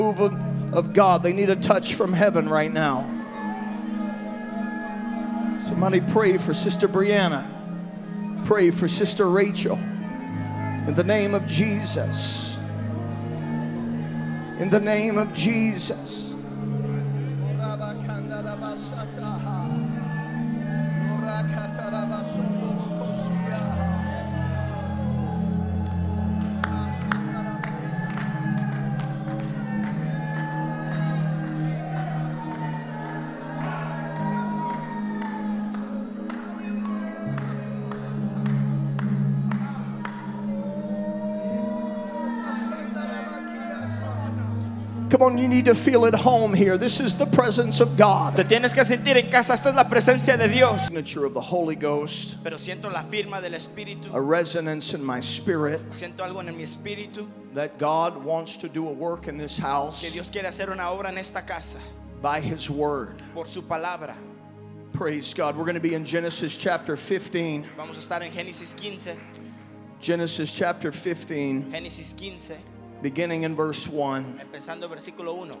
Move of God. They need a touch from heaven right now. Somebody pray for Sister Brianna. Pray for Sister Rachel. In the name of Jesus. In the name of Jesus. Come on, you need to feel at home here. This is the presence of God. Te tienes que sentir en casa. Esta es la presencia de Dios. Signature of the Holy Ghost. Pero siento la firma del Espíritu. A resonance in my spirit. Siento algo en mi espíritu. That God wants to do a work in this house. Que Dios quiere hacer una obra en esta casa. By His word. Por su palabra. Praise God. We're going to be in Genesis chapter 15. Vamos a estar en Génesis 15. Genesis chapter 15. Génesis 15. Beginning in verse 1. Empezando versículo 1.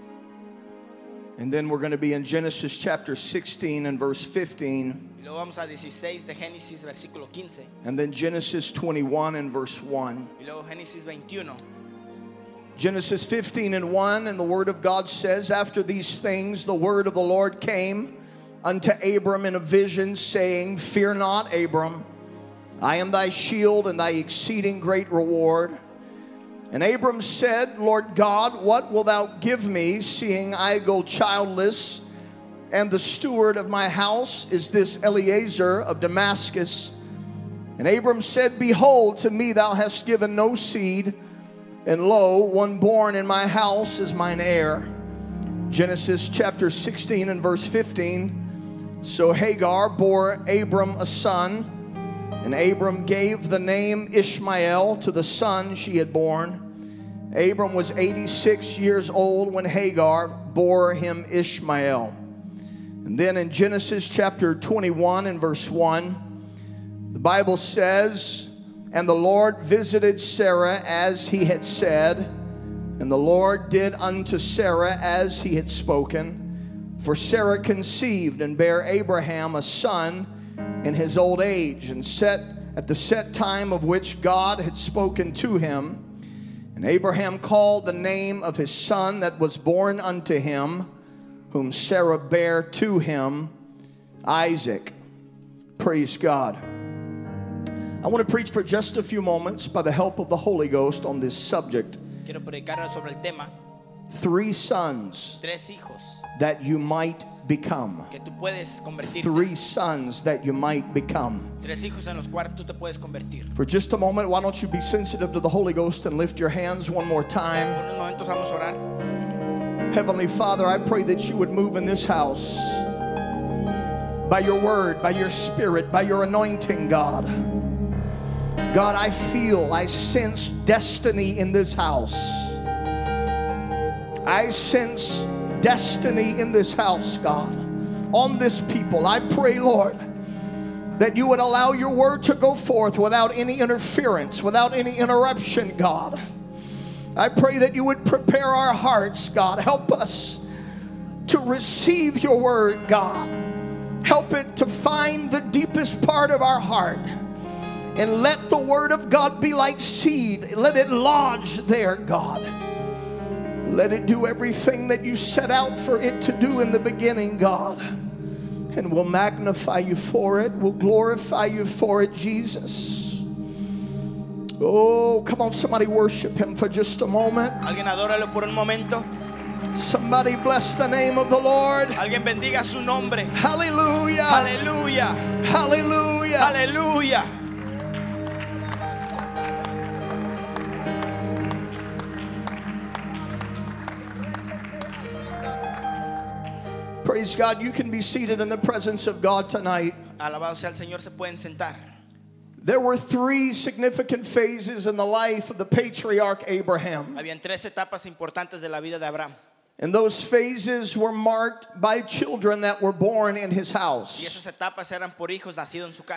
And then we're going to be in Genesis chapter 16 and verse 15. Y luego vamos a 16 de Génesis versículo 15. And then Genesis 21 and verse 1. Y luego Génesis 21. Genesis 15 and 1, and the word of God says, after these things the word of the Lord came unto Abram in a vision, saying, fear not, Abram, I am thy shield and thy exceeding great reward. And Abram said, Lord God, what wilt thou give me, seeing I go childless, and the steward of my house is this Eliezer of Damascus? And Abram said, behold, to me thou hast given no seed, and lo, one born in my house is mine heir. Genesis chapter 16 and verse 15. So Hagar bore Abram a son, and Abram gave the name Ishmael to the son she had born. Abram was 86 years old when Hagar bore him Ishmael. And then in Genesis chapter 21 and verse 1, the Bible says, and the Lord visited Sarah as he had said, and the Lord did unto Sarah as he had spoken. For Sarah conceived and bare Abraham a son in his old age, and at the set time of which God had spoken to him. And Abraham called the name of his son that was born unto him, whom Sarah bare to him, Isaac. Praise God. I want to preach for just a few moments by the help of the Holy Ghost on this subject. Quiero predicar sobre el tema. 3 sons Tres hijos that you might become. que tú puedes convertirte. 3 sons that you might become. Tres hijos en los cuales tú te puedes convertir. For just a moment, why don't you be sensitive to the Holy Ghost and lift your hands one more Por time. unos momentos vamos a orar. Heavenly Father, I pray that you would move in this house by your word, by your spirit, by your anointing, God. God, I sense destiny in this house. I sense destiny in this house, God. On this people, I pray, Lord, that you would allow your word to go forth without any interference, without any interruption, God. I pray that you would prepare our hearts, God. Help us to receive your word, God. Help it to find the deepest part of our heart. And let the word of God be like seed. Let it lodge there, God. Let it do everything that you set out for it to do in the beginning, God. And we'll magnify you for it. We'll glorify you for it, Jesus. Oh, come on, somebody worship him for just a moment. Alguien adóralo por un momento. Somebody bless the name of the Lord. Alguien bendiga su nombre. Hallelujah. Aleluya. Hallelujah. Aleluya. Praise God. You can be seated in the presence of God tonight. Alabado sea el Señor, se pueden sentar. There were 3 significant phases in the life of the patriarch Abraham. Habían 3 etapas importantes de la vida de Abraham. And those phases were marked by children that were born in his Y house. esas etapas eran por hijos nacidos en su casa.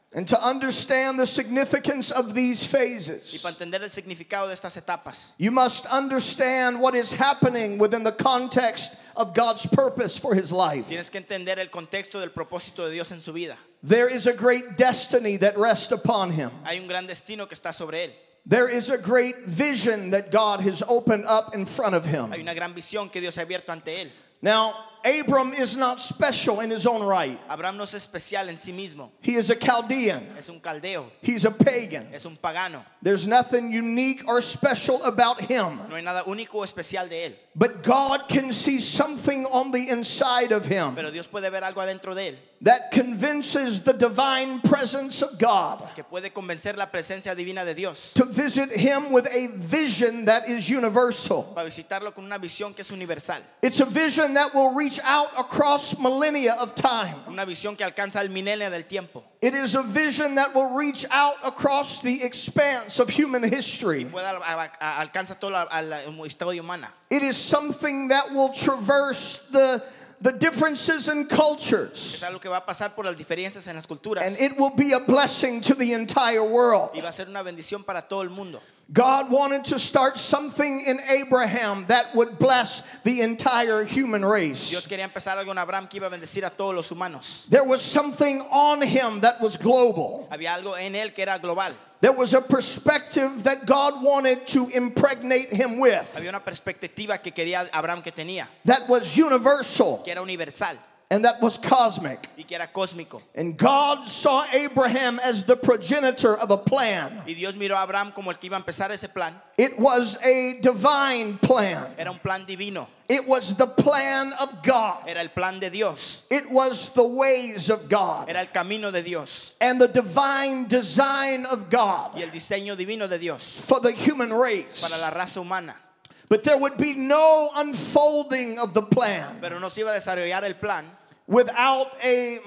And to understand the significance of these Y phases, para entender el significado de estas etapas, you must understand what is happening within the context of God's purpose for his life. tienes que entender el contexto del propósito de Dios en su vida. There is a great destiny that rests upon him. Hay un gran destino que está sobre él. There is a great vision that God has opened up in front of him. Hay una gran visión que Dios ha abierto ante él. Now, Abram is not special in his own right. Abraham no es especial en sí mismo. He is a Chaldean. Es un caldeo, He's a pagan. es un pagano. There's nothing unique or special about him. No hay nada único o especial de él. But God can see something on the inside of him Pero Dios puede ver algo adentro de él that convinces the divine presence of God que puede convencer la presencia divina de Dios to visit him with a vision that is universal. para visitarlo con una visión que es universal. It's a vision that will reach out across millennia of time. Una visión que alcanza el milenio del tiempo. It is a vision that will reach out across the expanse of human history. Alcanza toda la historia humana. It is something that will traverse the differences in cultures. Es algo que va a pasar por las diferencias en las culturas. And it will be a blessing to the entire world. Y va a ser una bendición para todo el mundo. God wanted to start something in Abraham that would bless the entire human race. Dios quería empezar algo en Abraham que iba a bendecir a todos los humanos. There was something on him that was global. Había algo en él que era global. There was a perspective that God wanted to impregnate him with Había una perspectiva que quería Abraham que tenía, that was universal que era universal and that was cosmic. y que era cósmico. And God saw Abraham as the progenitor of a plan. Y Dios miró a Abraham como el que iba a empezar ese plan. It was a divine plan. Era un plan divino. It was the plan of God. Era el plan de Dios. It was the ways of God Era el camino de Dios and the divine design of God y el diseño divino de Dios for the human race. para la raza humana. But there would be no unfolding of the plan Pero no se iba a desarrollar el plan without a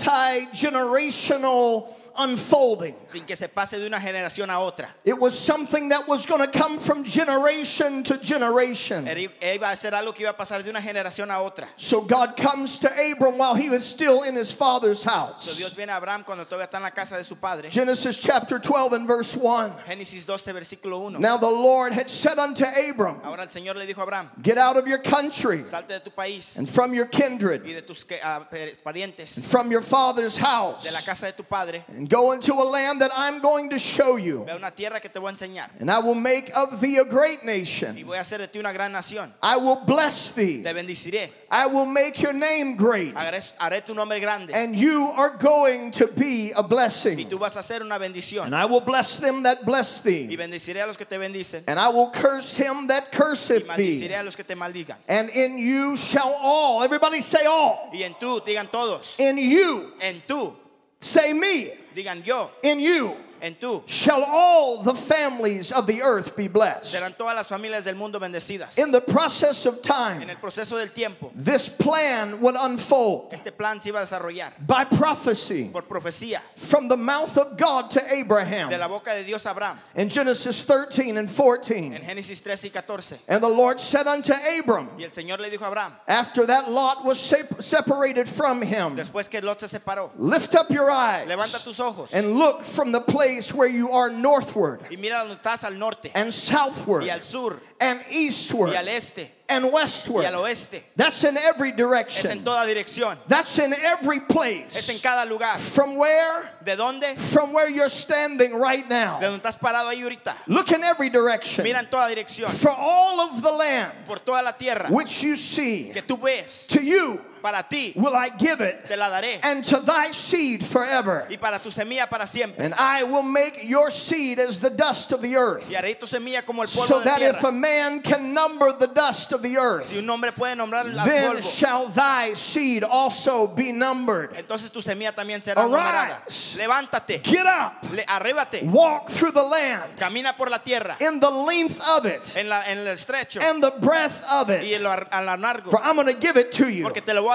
multi-generational unfolding. sin que se pase de una generación a otra. It was something that was going to come from generation to generation. Iba a ser algo que iba a pasar de una generación a otra. So God comes to Abram while he was still in his father's So house. Dios viene a Abraham cuando todavía está en la casa de su padre. Genesis chapter 12 and verse 1. Génesis 12 versículo 1. Now the Lord had said unto Abram, Ahora el Señor le dijo a Abraham, get out of your country salte de tu país and from your kindred, y de tus parientes, from your father's de la house, casa de tu padre. and go into a land that I'm going to show you. Ve a una tierra que te voy a enseñar And I will make of thee a great y nation. voy a hacer de ti una gran nación. I will bless thee. Te bendeciré. I will make your name great. Haré tu nombre grande And you are going to be a y blessing. tú vas a ser una bendición. And I will bless them that bless Y thee. bendeciré a los que te bendicen And I will curse him that y curseth maldiciré thee. a los que te maldigan. And in you shall all, everybody say all. Y en tú, digan todos. In you, En tú, say me. digan yo. In you En tú shall all the families of the earth be blessed. serán todas las familias del mundo bendecidas. In the process of time, En el proceso del tiempo, this plan would unfold este plan se iba a desarrollar by prophecy por profecía from the mouth of God to Abraham. de la boca de Dios a Abraham. In Genesis 13 and En 14. Génesis 13 y 14. And the Lord said unto Abram, Y el Señor le dijo a Abraham, after that Lot was separated from him, después que Lot se separó, lift up your eyes levanta tus ojos and look from the place where you are northward y mira donde estás al norte and southward y al sur and y eastward al este and y westward. al oeste. That's in every Es en direction. toda dirección. That's in every Es en place. cada lugar. From where? ¿De dónde? From where you're standing right De now. donde estás parado ahí ahorita. Look in every direction. Mira en toda dirección. For all of the land Por toda la tierra which you see, que tú ves, to you para ti will I give it, te la daré. and to thy seed forever. Y para tu semilla para siempre. And I will make your seed as the dust of the earth, Y haré tu semilla como el so polvo de la that if a tierra. man can number the dust of the Si earth, un hombre puede nombrar al then polvo, shall thy seed also be numbered. entonces tu semilla también será numerada. Arise. Levántate, Get up, arrébate, walk through the land camina por la tierra, in the length of it en el estrecho and the breadth of y it, en lo largo, for I'm going to give it to you. porque te lo voy a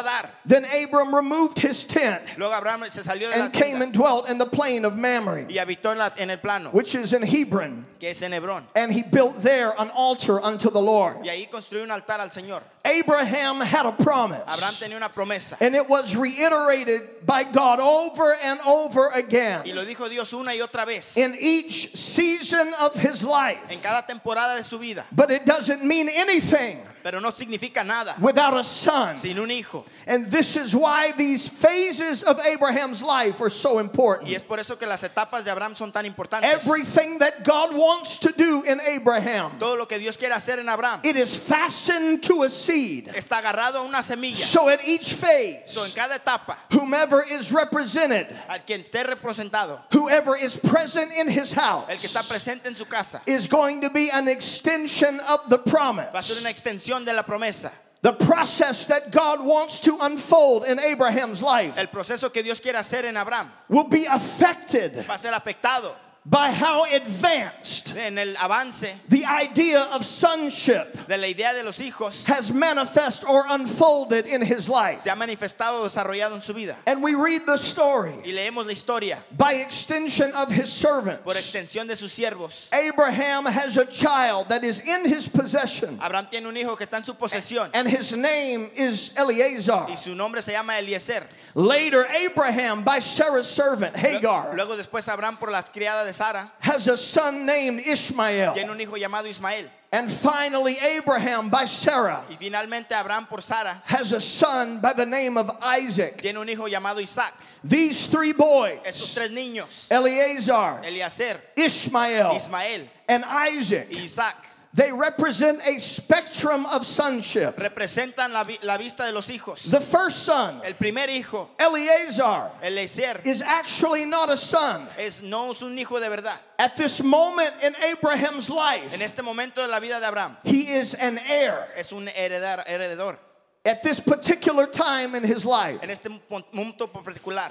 a dar. Then Abram removed his tent Luego Abraham se salió de la and came tienda and dwelt in the plain of Mamre, y habitó en el plano, which is in Hebron. que es en Hebrón. And he built there an altar unto the Lord. Y ahí construyó un altar al Señor. Abraham had a Abraham promise, tenía una promesa. and it was reiterated by God over and over again. Y lo dijo Dios una y otra vez. In each season of his En life. cada temporada de su vida. But it doesn't mean anything Pero no significa nada without a son. sin un hijo. And this is why these phases of Abraham's life are so Y important. es por eso que las etapas de Abraham son tan importantes. Everything that God wants to do in Abraham, Todo lo que Dios quiere hacer en Abraham it is fastened to a seed. está agarrado a una semilla. So at each phase, So, en cada etapa, whomever is represented, al quien esté representado, whoever is present in his el que está house, presente en su casa, is going to be an extension of the promise. va a ser una extensión de la promesa. The process that God wants to unfold in Abraham's life El proceso que Dios quiere hacer en Abraham will be affected va a ser afectado by how advanced en el avance the idea of sonship de la idea de los hijos. has manifest or unfolded in his life. Se ha manifestado, desarrollado en su vida. And we read the story Y leemos la historia by extension of his servants. por extensión de sus siervos. Abraham has a child that is in his possession, Abraham tiene un hijo que está en su posesión and his name is Eleazar. y su nombre se llama Eliezer. Later, Abraham, by Sarah's servant Hagar, Luego después Abraham por las criadas de Sara has a son named Ishmael. tiene un hijo llamado Ismael. And finally, Abraham, by Sarah, Y finalmente Abraham por Sara has a son by the name of Isaac. tiene un hijo llamado Isaac. These three boys, Estos tres niños, Eleazar, Eliezer, Ishmael, Ismael and Isaac, y Isaac, they represent a spectrum of sonship. representan la vista de los hijos. The first son, El primer hijo, Eleazar, Eliezer, is actually not a son. no es un hijo de verdad. At this moment in Abraham's En life, este momento de la vida de Abraham he is an heir. es un heredor. At this particular time in his life, En este momento particular,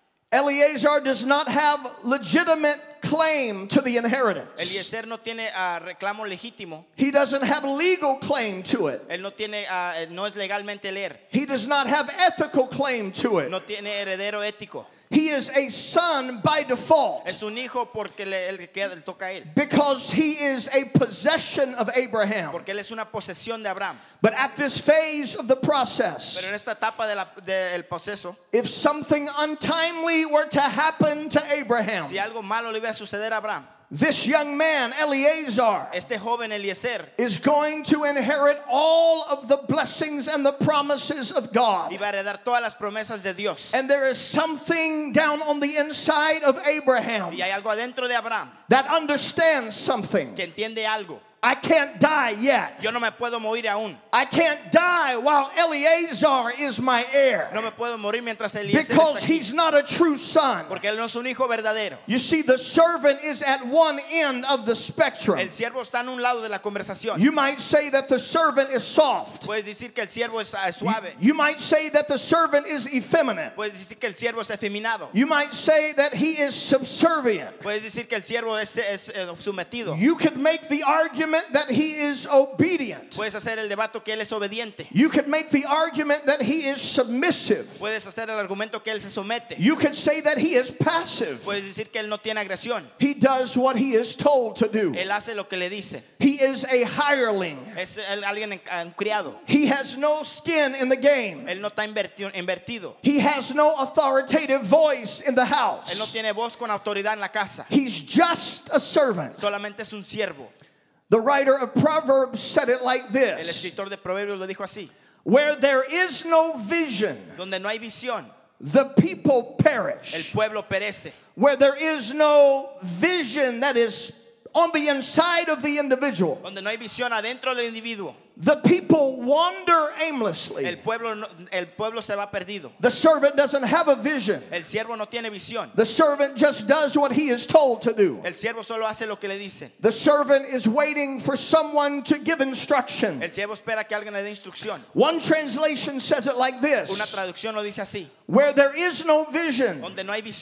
Eleazar does not have legitimate claim to the inheritance. Eliezer no tiene reclamo legítimo. He doesn't have legal claim to it. Él no tiene, no es legalmente el heir. He does not have ethical claim to it. No tiene heredero ético. He is a son by default Es un hijo porque le toca a él. because he is a possession of Abraham. Porque él es una posesión de Abraham. But at this phase of the Pero process, en esta etapa del proceso, if something untimely were to happen to Abraham, si algo malo le iba a suceder a Abraham, this young man, Eleazar, este joven Eliezer is going to inherit all of the blessings and the promises of God. iba a heredar todas las promesas de Dios. And there is something down on the inside of Abraham Y hay algo adentro de Abraham that understands something. que entiende algo. I can't die yet. Yo no me puedo morir aún. I can't die while Eleazar is my heir. No me puedo morir mientras Eliezer está Because aquí. he's not a true son. Porque él no es un hijo verdadero. You see, the servant is at one end of the spectrum. El siervo está en un lado de la conversación. You might say that the servant is soft. Puedes decir que el siervo es suave. You might say that the servant is effeminate. Puedes decir que el siervo es efeminado. You might say that he is subservient. Puedes decir que el siervo es sometido. You could make the argument that he is obedient. Puedes hacer el debate que él es obediente. You could make the argument that he is submissive. Puedes hacer el argumento que él se somete. You could say that he is passive. Puedes decir que él no tiene agresión. He does what he is told to do. Él hace lo que le dice. He is a hireling. Es alguien un criado. He has no skin in the game. Él no está invertido. He has no authoritative voice in the Él no house. tiene voz con autoridad en la casa. He's just a servant. Solamente es un siervo. The writer of Proverbs said it like El this: escritor de Proverbios lo dijo así. where there is no vision, Donde no hay visión, the people el perish. pueblo perece. Where there is no vision that is on the inside of the individual, Donde no hay visión adentro del individuo, the people wander aimlessly. el pueblo se va perdido. The servant doesn't have a vision. El siervo no tiene visión. The servant just does what he is told to do. El siervo solo hace lo que le dicen. The servant is waiting for someone to give instruction. El siervo espera que alguien le dé instrucción. One translation says it like Una this: traducción lo dice así. where there is no vision, Donde no hay visión,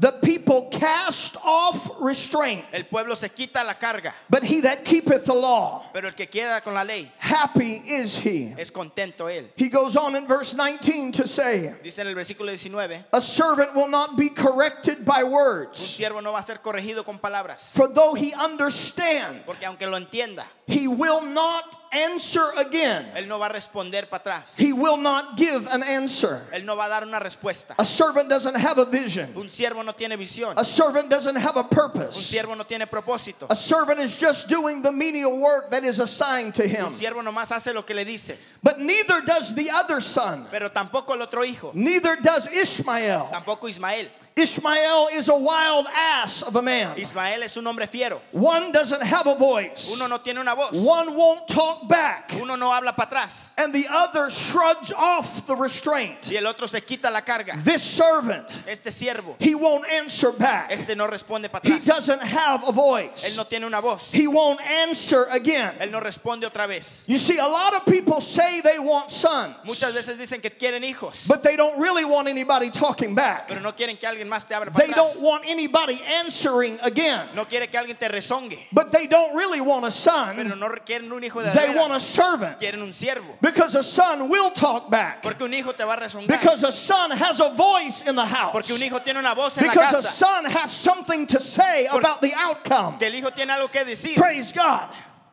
The people cast off restraint, El pueblo se quita la carga, but he that keepeth the law, pero el que queda con la ley happy is he. es contento él. He goes on in verse 19 to say, Dice en el versículo 19, a servant will not be corrected by un words, siervo no va a ser corregido con palabras, for though he understand, porque aunque lo entienda, he will not answer again. él no va a responder para atrás. He will not give an answer. Él no va a dar una respuesta. A servant doesn't have a vision. Un siervo no tiene visión. A servant doesn't have a Un purpose. siervo no tiene propósito. A servant is just doing the menial work that is assigned to him. Un siervo nomás hace lo que le dice, But neither does the other son. pero tampoco el otro hijo, Neither does Ishmael. tampoco Ismael. Ishmael is a wild ass of a man. Ismael es un hombre fiero. One doesn't have a voice. Uno no tiene una voz. One won't talk back. Uno no habla para atrás. And the other shrugs off the restraint. Y el otro se quita la carga. This servant, Este siervo, he won't answer back. este no responde para He atrás. doesn't have a Él voice. no tiene una voz. He won't answer again. Él no responde otra vez. You see, a lot of people say they want sons, Muchas veces dicen que quieren hijos, but they don't really want anybody talking back. pero no quieren que alguien más te hable para They atrás. don't want anybody answering again. No quiere que alguien te rezongue, But they don't really want a pero son. no quieren un hijo de They want a veras. servant. Quieren un siervo, Because a son will talk back. porque un hijo te va a rezongar. Because a son has a voice in the house. Porque un hijo tiene una voz en la Because a casa. son has something to say about the outcome. Que el hijo tiene algo que decir. Praise God.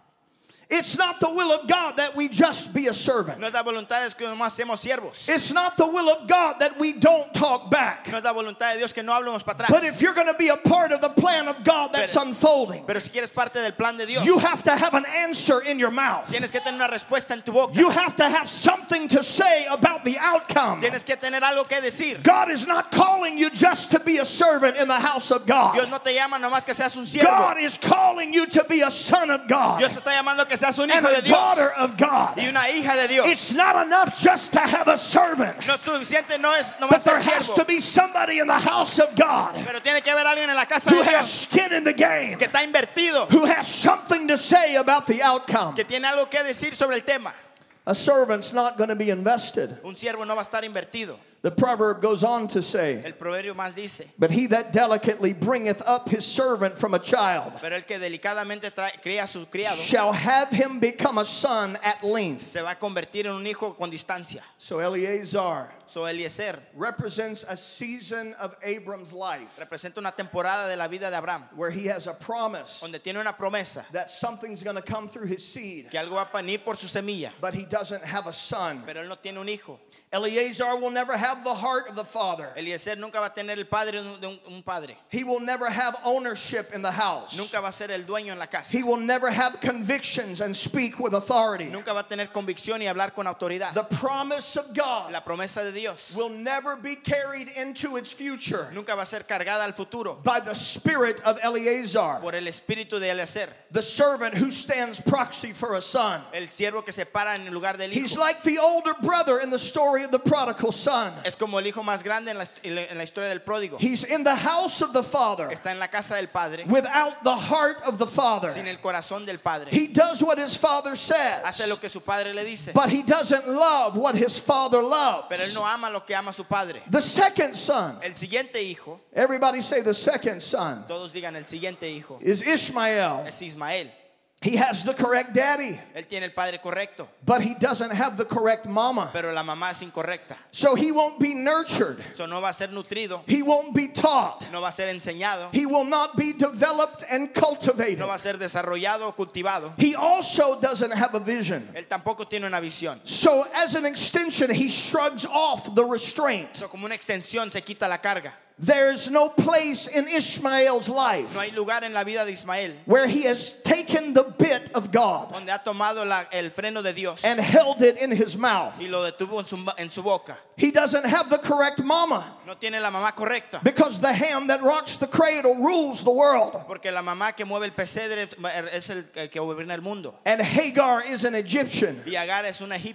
It's not the will of God that we just be a servant. No es la voluntad de Dios que nomás hacemos siervos. It's not the will of God that we don't talk back. No es la voluntad de Dios que no hablemos para atrás. But if you're going to be a part of the plan of God that's unfolding, Pero si quieres parte del plan de Dios, you have to have an answer in your mouth. tienes que tener una respuesta en tu boca. You have to have something to say about the outcome. Tienes que tener algo que decir. God is not calling you just to be a servant in the house of Dios God. no te llama nomás que seas un siervo. God is calling you to be a son of God Dios te está llamando que seas un and hijo a de Dios daughter of God. y una hija de Dios. It's not enough just to have a servant, No es suficiente, no es but nomás there ser has siervo. to be somebody in the house of God Pero tiene que haber alguien en la casa who de has Dios skin in the game, que está invertido, who has something to say about the outcome. que tiene algo que decir sobre el tema. A servant's not going to be invested. Un siervo no va a estar invertido. The proverb goes on to say, El proverbio más dice, but he that delicately bringeth up his servant from a child pero el que delicadamente cría a su criado shall have him become a son at length. se va a convertir en un hijo con distancia. So Eleazar So Eliezer represents a season of Abram's life representa una temporada de la vida de Abraham, where he has a promise donde tiene una promesa that something's going to come through his seed, que algo va a venir por su semilla, but he doesn't have a son. pero él no tiene un hijo. Eleazar will never have the heart of the father. Eliezer nunca va a tener el padre de un padre. He will never have ownership in the house. Nunca va a ser el dueño en la casa. He will never have convictions and speak with authority. Nunca va a tener convicción y hablar con autoridad. The promise of God La promesa de Dios will never be carried into its future nunca va a ser cargada al futuro by the spirit of Eleazar, por el espíritu de Eliezer, the servant who stands proxy for a son. el siervo que se para en el lugar del He's hijo. like the older brother in the story of the prodigal son. Es como el hijo más grande en la historia del pródigo. He's in the house of the father Está en la casa del padre without the heart of the father. sin el corazón del padre. He does what his father Hace says, lo que su padre le dice, but he doesn't love what his father pero él loves. no ama lo que ama su padre. The second son, El siguiente hijo, everybody say the second son, todos digan el siguiente hijo, is Ishmael. es Ismael. He has the correct daddy, Él tiene el padre correcto, but he doesn't have the correct mama. pero la mamá es incorrecta. So he won't be nurtured. So no va a ser nutrido, He won't be taught. no va a ser enseñado, He will not be developed and cultivated. no va a ser desarrollado o cultivado. He also doesn't have a vision. Él tampoco tiene una visión. So as an extension, he shrugs off the restraint. So como una extensión se quita la carga. There's no place in Ishmael's life No hay lugar en la vida de Ismael where he has taken the bit of God donde ha tomado el freno de Dios and held it in his mouth. y lo detuvo en su boca. He doesn't have the correct mama No tiene la mamá correcta, because the ham that rocks the cradle rules the world. porque la mamá que mueve el pesebre es el que gobierna el mundo. And Hagar is an Egyptian. Y Agar es una egipcia.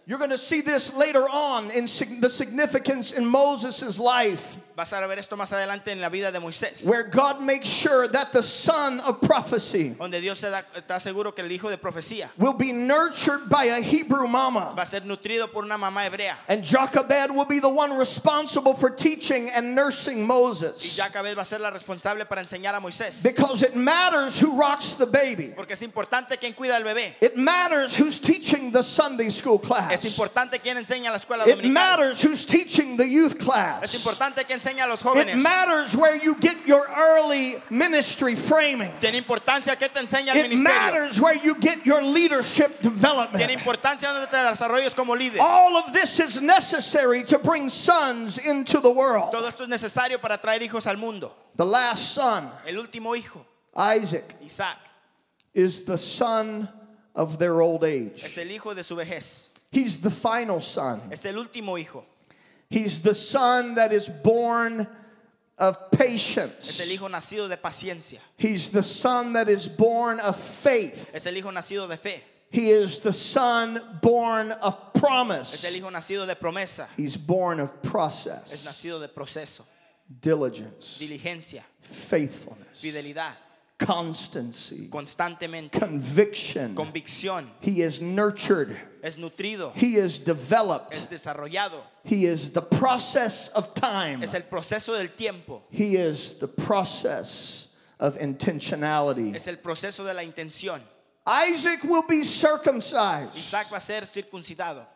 You're going to see this later on in the significance in Moses' life, Vas a ver esto más adelante en la vida de Moisés, where God makes sure that the son of prophecy donde Dios está seguro que el hijo de profecía will be nurtured by a Hebrew mama. va a ser nutrido por una mamá hebrea. And Jochebed will be the one responsible for teaching and nursing Y Moses. Jacabed va a ser la responsable para enseñar a Moisés. Because it matters who rocks the baby. Porque es importante quién cuida al bebé. It matters who's teaching the Sunday school Es class. importante quién enseña a la escuela It dominical. matters who's teaching the youth Es class. importante quién enseña a los It jóvenes. matters where you get your early ministry framing. Tiene importancia qué te enseña el It ministerio. matters where you get your leadership Tiene development. importancia donde te desarrolles como líder. All of this is necessary to bring sons into the world. Todo esto es necesario para traer hijos al mundo. The last son, El último hijo, Isaac, Isaac, is the son of their old age. es el hijo de su vejez. He's the final son. Es el último hijo. He's the son that is born of Es patience. el hijo nacido de paciencia. He's the son that is born of faith. Es el hijo nacido de fe. He is the son born of Es el promise. hijo nacido de promesa. He's born of Es process, nacido de proceso, diligence, diligencia, faithfulness, fidelidad, constancy, constantemente, conviction. convicción. He is nurtured. Es nutrido, He is developed. es desarrollado. He is the process of time. Es el proceso del tiempo. He is the process of intentionality. Es el proceso de la intención. Isaac will be circumcised, Isaac va a ser circuncidado.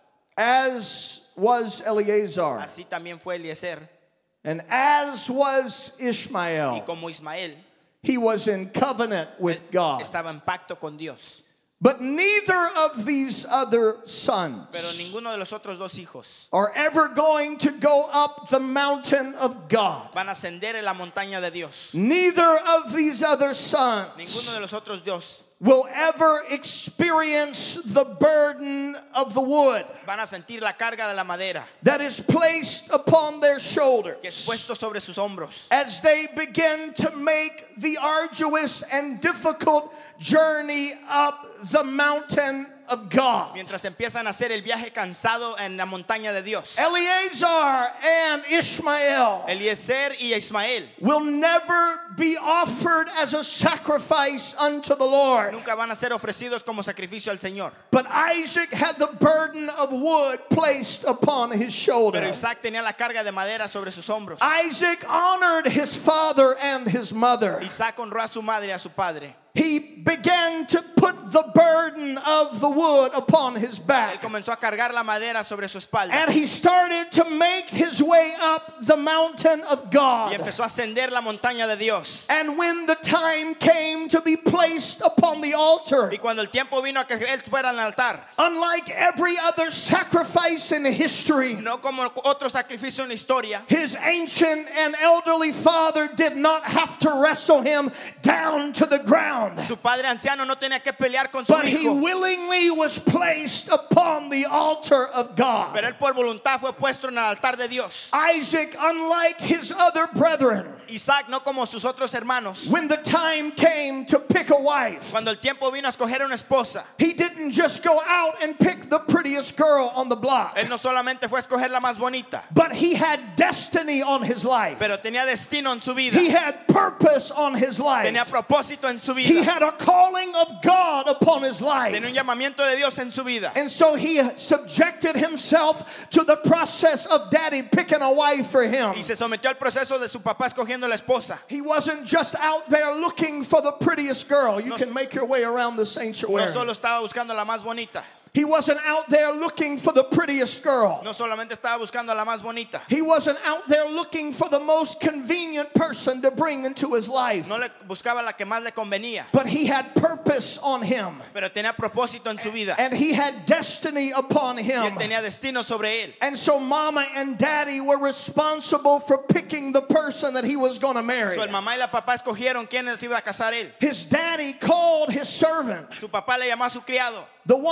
as was Eleazar, Así también fue Eliezer. and as was Y Ishmael. como Ismael He was in covenant with God. estaba en pacto con Dios. But neither of these other sons Pero ninguno de los otros dos hijos are ever going to go up the mountain of God. van a ascender en la montaña de Dios. Neither of these other Ninguno sons de los otros dos will ever experience the burden of the wood van a sentir la carga de la madera that is placed upon their shoulders que es puesto sobre sus hombros as they begin to make the arduous and difficult journey up the mountain of God. mientras empiezan a hacer el viaje cansado en la montaña de Dios. Eleazar and Ishmael Eliezer y Ismael will never be offered as a sacrifice unto the Lord. nunca van a ser ofrecidos como sacrificio al Señor. But Isaac had the burden of wood placed upon his shoulder. Pero Isaac tenía la carga de madera sobre sus hombros. Isaac honored his father and his mother. Isaac honró a su madre y a su padre. He began to put the burden of the wood upon his Él back. comenzó a cargar la madera sobre su espalda And he started to make his way up the mountain of y God. empezó a ascender la montaña de Dios. And when the time came to be placed upon the altar, Y cuando el tiempo vino a que él fuera al altar, unlike every other sacrifice in history, no como otro sacrificio en la historia, his ancient and elderly father did not have to wrestle him down to the ground. su padre anciano no tenía que pelear con su But he hijo, willingly was placed upon the altar of God. pero él por voluntad fue puesto en el altar de Dios. Isaac, unlike his other brethren, Isaac no como sus otros hermanos. when the time came to pick a wife, Cuando el tiempo vino a escoger una esposa, he didn't just go out and pick the prettiest girl on the block, él no solamente fue a escoger la más bonita, but he had destiny on his life. pero tenía destino en su vida, He had purpose on his tenía life. propósito en su He vida, had a calling of God upon his life. tenía un llamamiento de Dios en su vida. And so he subjected himself to the process of daddy picking a wife for him. Y se sometió al proceso de su papá escogiendo la esposa. He wasn't just out there looking for the prettiest girl. You No- can make your way around the No sanctuary. solo estaba buscando la más bonita, He wasn't out there looking for the prettiest girl. no solamente estaba buscando la más bonita, He wasn't out there looking for the most convenient person to bring into his life. no le buscaba la que más le convenía, But he had purpose on him. pero tenía propósito en su vida And he had destiny upon y him. él tenía destino sobre él. And so mama and daddy were responsible for picking the person that he was going to marry. So, el mamá y la papá escogieron quién se iba a casar él. His daddy called his servant, Su papá le llamó a su criado, the one who was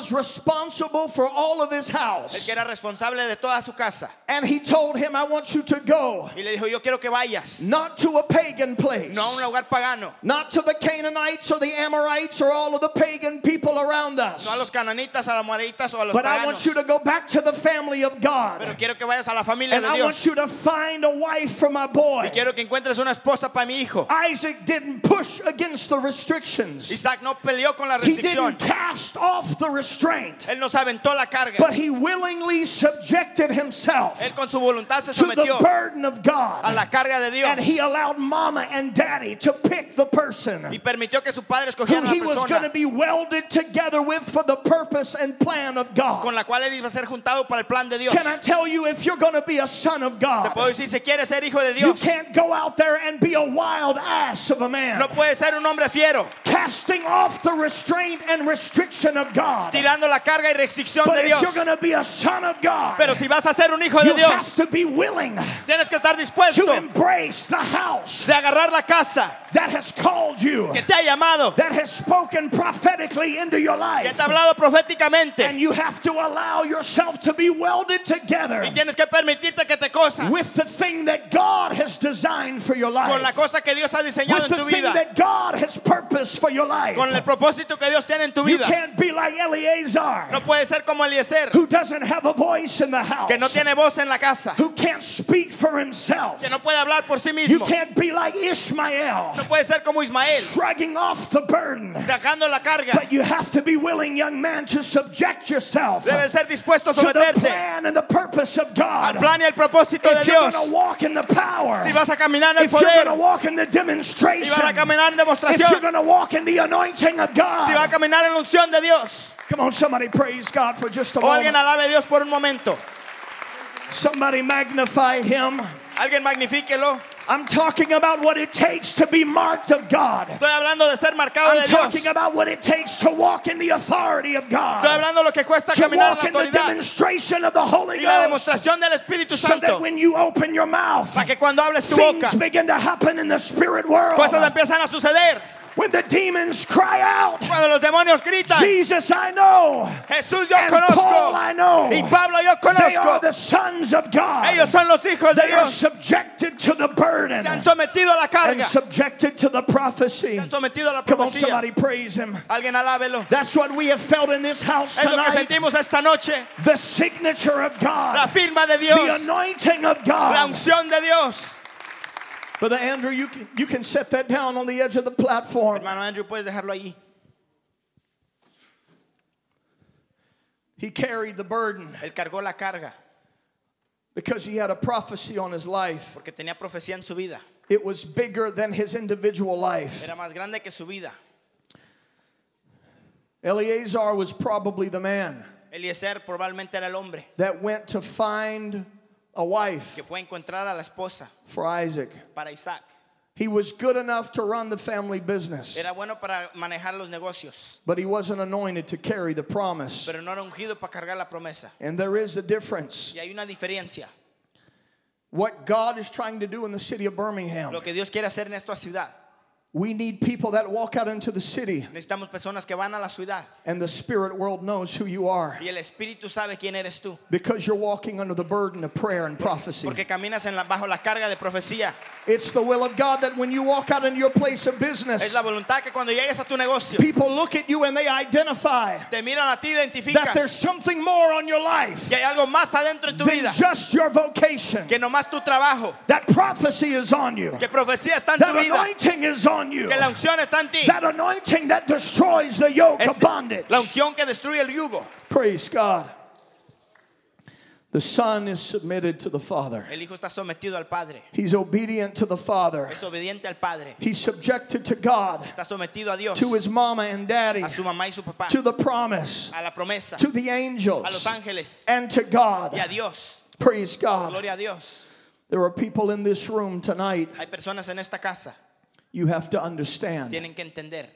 was responsible for all of his el house. que era responsable de toda su casa. And he told him, I want you to go, Y le dijo, yo quiero que vayas, not to a pagan place, no a un lugar pagano, not to the Canaanites or the Amorites or all of the pagan people around us, no a los cananitas, a los amoritas o a los but I want paganos. you to go back to the family of God. Pero quiero que vayas a la familia And de I want Dios. you to find a wife for my boy. Y quiero que encuentres una esposa para mi hijo. Isaac didn't push against the restrictions. Isaac no peleó con la He restricción. didn't cast off the restraint, Él nos aventó la carga. but he willingly subjected himself Él con su voluntad se to the sometió burden of a God. la carga de Dios And he allowed mama and daddy to pick the person y permitió que su padre who escogiera he la was going to persona be welded together with for the purpose and plan of God. con la cual él iba a ser juntado para el plan de Dios. Can I tell you, if you're going to be a son of Te God, puedo decir, si quieres ser hijo de you Dios, can't go out there and be a wild ass of a man. no puedes ser un hombre fiero, Casting off the restraint and restriction of God. tirando la carga y restricción But de if Dios. you're going to be a son of God, Pero si vas a ser un hijo you de Dios, have to be willing tienes que estar dispuesto to embrace the house de agarrar la casa that has called you, que te ha llamado, that has spoken prophetically into your que life. te ha hablado proféticamente, And you have to allow yourself to be welded together y tienes que permitirte que te cosa with the thing that God has designed for your con la life, cosa que Dios ha diseñado with en the tu thing vida, that God has purposed for your life. con el propósito que Dios tiene en tu You vida. can't be like Eleazar, No puedes ser como Eliezer, who doesn't have a voice in the house, que no tiene voz en la casa, who can't speak for himself. que no puede hablar por sí You mismo. can't be like Ishmael, No puede ser como Ismael, shrugging off the burden. dejando la carga. But you have to be willing, young man, to subject yourself Debes ser dispuesto a to the someterte plan and the purpose of God. al plan y el propósito de If you're Dios. going to walk in the power, Si vas a caminar en el if you're going to poder, walk in the si demonstration, vas a caminar en if you're demostración, going to walk in the anointing of si vas a God. caminar en la unción de Dios, Come on, somebody praise God for just a o alguien moment. alabe a Dios por un momento, Somebody magnify Him. alguien magnifíquelo. I'm talking about what it takes to be marked of God. Estoy hablando de ser marcado I'm de Dios. talking about what it takes to walk in the authority of God, Estoy hablando de lo que cuesta to caminar walk en in la the autoridad demonstration of the Holy y la Ghost, demostración del Espíritu so that Santo, when you open your mouth, para que cuando hables tu boca, things begin to happen in the spirit world. cosas empiezan a suceder. When the demons cry out, Cuando los demonios gritan, Jesus I know, Jesús yo and Paul conozco, I know, y Pablo yo they are conozco, the sons of God. ellos son los hijos de They are Dios, subjected to the burden se han sometido a la and carga, subjected to the prophecy. se han sometido a la Come on, profecía. somebody praise Him. Alguien alábelo. That's what we have felt in this house Es lo que tonight. sentimos esta noche, The signature of la God, firma de the Dios, anointing of la God. unción de Dios. Brother Andrew, you can set that down on the edge of the platform. Hermano Andrew, puedes dejarlo allí. He carried the burden Él cargó la carga because he had a prophecy on his life. porque tenía profecía en su vida. It was bigger than his individual life. Era más grande que su vida. Eleazar was probably the man Eliezer probablemente era el hombre that went to find a wife que fue a encontrar a la esposa for Isaac. para Isaac. He was good enough to run the family business, Era bueno para manejar los negocios, but he wasn't anointed to carry the promise. pero no era ungido para cargar la promesa. And there is a difference. Y hay una diferencia. What God is trying to do in the city of Birmingham, Lo que Dios quiere hacer en esta ciudad. we need people that walk out into the city Necesitamos personas que van a la ciudad and the spirit world knows who you are y el Espíritu sabe quién eres tú. because you're walking under the burden of prayer and prophecy. Porque caminas bajo la carga de profecía. It's the will of God that when you walk out into your place of Es business, la voluntad que cuando llegues a tu negocio, people look at you and they identify te miran a ti, that identifican there's something more on your life que hay algo más adentro en tu than vida, just your vocation. que nomás tu trabajo, That prophecy is on you. que profecía está en That tu vida, anointing is on you. que la unción está en ti. That anointing that destroys the yoke Es of bondage. la unción que destruye el yugo. Praise God. The Son is submitted to the Father. El hijo está sometido al Padre. He's obedient to the Father. Es obediente al Padre. He's subjected to God, Está sometido a Dios, to his mama and daddy, a su mamá y su papá, to the promise, a la promesa, to the a los angels, ángeles and to God. y a Dios. Praise God. Gloria a Dios. There are people in this room tonight. Hay personas en esta casa, You have to understand tienen que entender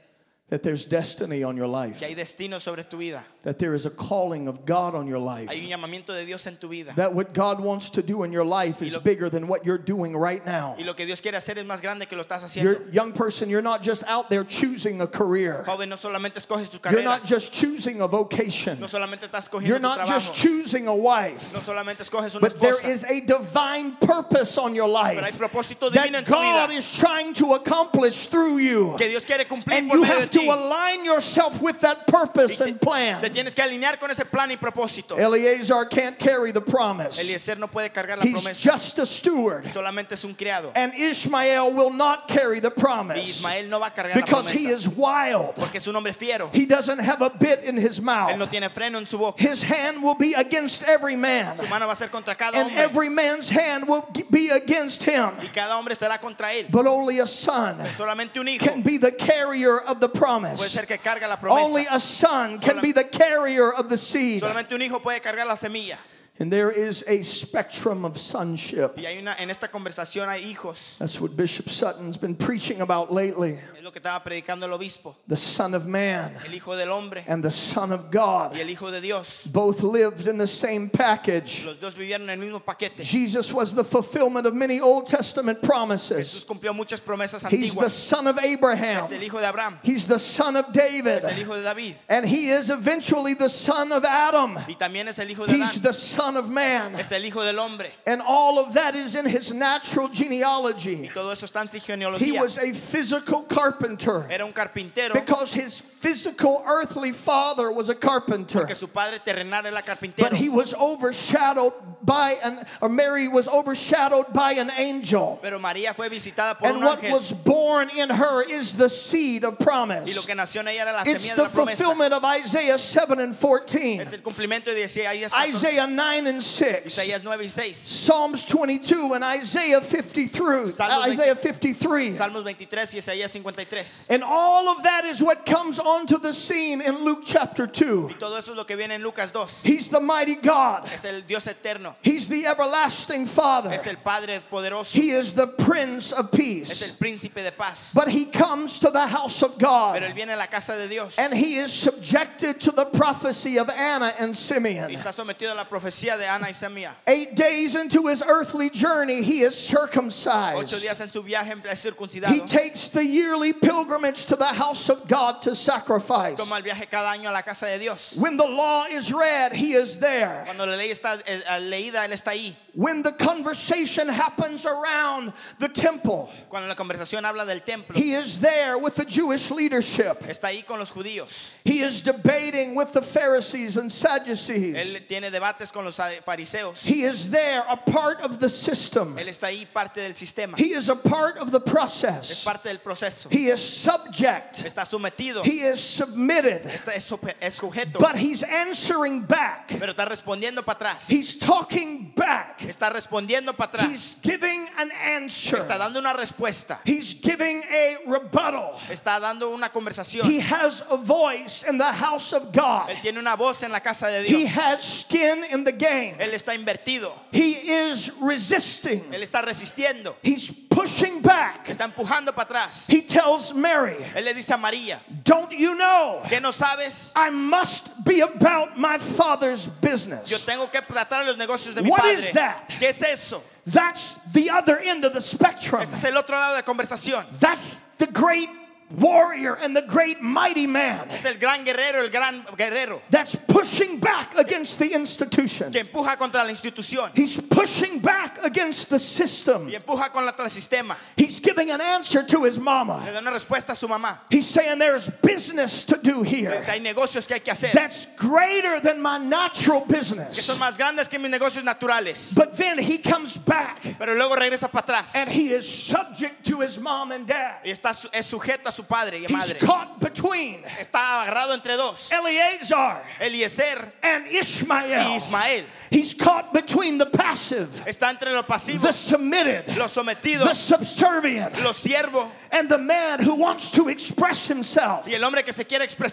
that there's destiny on your life, que hay destino sobre tu vida. that there is a calling of God on your life, Hay un llamamiento de Dios en tu vida. that what God wants to do in your life is bigger than what you're doing right now. Y lo que Dios quiere hacer es más grande que lo estás haciendo. You're young person, you're not just out there choosing a career. Joven, no solamente escoges tu You're carrera, not just choosing a vocation. no solamente estás escogiendo You're tu not just trabajo, choosing a wife. no solamente escoges una But there esposa, is a divine purpose on your pero hay life propósito divino that en tu God vida is trying to accomplish through you. que Dios quiere cumplir And por you medio de have to ti. align yourself with that purpose and plan. Te tienes que alinear con ese plan y propósito. Eleazar can't carry the promise. Eliezer no puede cargar la He's promesa, just a steward. solamente es un criado. And Ishmael will not carry the Y promise Ismael no va a cargar la because he promesa is wild. porque es un hombre fiero. He doesn't have a bit in his Él no mouth. tiene freno en su boca. His hand will be against every man, Su mano va a ser contra cada and hombre every man's hand will be against him. y cada hombre será contra él. But only a son Solamente un hijo can be the carrier of the puede promise. ser que carga la Only promesa. a son can be the carrier of the seed. Solamente un hijo puede cargar la semilla. And there is a spectrum of sonship. Y en esta conversación hay hijos. That's what Bishop Sutton's been preaching about lately. Es lo que estaba predicando el obispo. The Son of Man El hijo del hombre and the Son of God y el hijo de Dios. both lived in the same package. Los dos vivieron en el mismo paquete. Jesus was the fulfillment of many Old Testament promises. Jesús cumplió muchas promesas He's the antiguas. son of Abraham. Es el hijo de Abraham. He's the son of David. Es el hijo de David. And he is eventually the son of Adam. Y también es el hijo de He's Adán. the son of man. Es el hijo del hombre. And all of that is in his natural genealogy. Y todo eso está en su He genealogía. was a physical carpenter Era un carpintero because his physical earthly father was a carpenter. porque su padre terrenal era But carpintero. he was overshadowed by Mary was overshadowed by an angel. Pero María fue visitada por And un what ángel. was born in her is the seed of Y lo promise. que nació en ella era la It's semilla de the la promesa. fulfillment of Isaiah 7 and 14. Es el cumplimiento de Isaías 14, Isaiah 9 and 6. Isaías 9 y 6. Psalms 22 and Isaiah 53. Isaiah 53. Salmos 23 y Isaías 53. And all of that is what comes onto the scene in Luke chapter 2. Y todo eso es lo que viene en Lucas 2. He's the mighty God. Es el Dios eterno. He's the everlasting Father. Es el Padre poderoso. He is the Prince of Es Peace. el príncipe de paz. But he comes to the house of Pero God. él viene a la casa de Dios. And he is subjected to the prophecy of Anna and Simeon. Y está sometido a la profecía de Ana y Semía. 8 days into his earthly journey, he is 8 circumcised. días en su viaje es He circuncidado. takes the yearly pilgrimage to the house of God to sacrifice. Toma el viaje cada año a la casa de Dios. When the law is read, he is there. Cuando la ley está leída, él está ahí. When the conversation happens around the temple, Cuando la conversación habla del templo, he is there with the Jewish leadership. está ahí con los judíos. He is debating with the Pharisees and Sadducees. Él tiene debates con los fariseos. He is there, a part of the system. Él está ahí parte del sistema. He is a part of the Es process. parte del proceso. He is subject. Está sometido. He is submitted. Es sujeto. But he's answering back. Pero está respondiendo para atrás. He's talking back. Está respondiendo para atrás. He's giving an answer. Está dando una respuesta. He's giving a rebuttal. Está dando una conversación. He has a voice in the house of God. Él tiene una voz en la casa de He Dios. has skin in the game. Él está invertido. He is resisting. Él está resistiendo. He's pushing back. Está empujando para atrás. He tells Mary, Él le dice a María, don't you know ¿qué no sabes? I must be about my Father's Yo business? tengo que tratar los negocios de mi What padre. is that? ¿Qué es eso? That's the other end of the spectrum. Este es el otro lado de la conversación. That's the great warrior and the great mighty man Es el gran guerrero that's pushing back against the institution. que empuja contra la institución He's pushing back against the system. y empuja contra el sistema. He's giving an answer to his mama. Le da una respuesta a su mamá. He's saying there's business to do here Dice, hay negocios que hay que hacer that's greater than my natural que business. son más grandes que mis negocios naturales. But then he comes back Pero luego regresa para atrás and he is subject to his mom and dad. y es sujeto a su padre y He's madre. caught between Está agarrado entre dos, Eleazar Eliezer and y Ishmael. Ismael. He's caught between the passive, Está entre los the pasivos, submitted, los the sometidos, subservient, los siervos and the man who wants to express himself. y el hombre que se quiere expresar.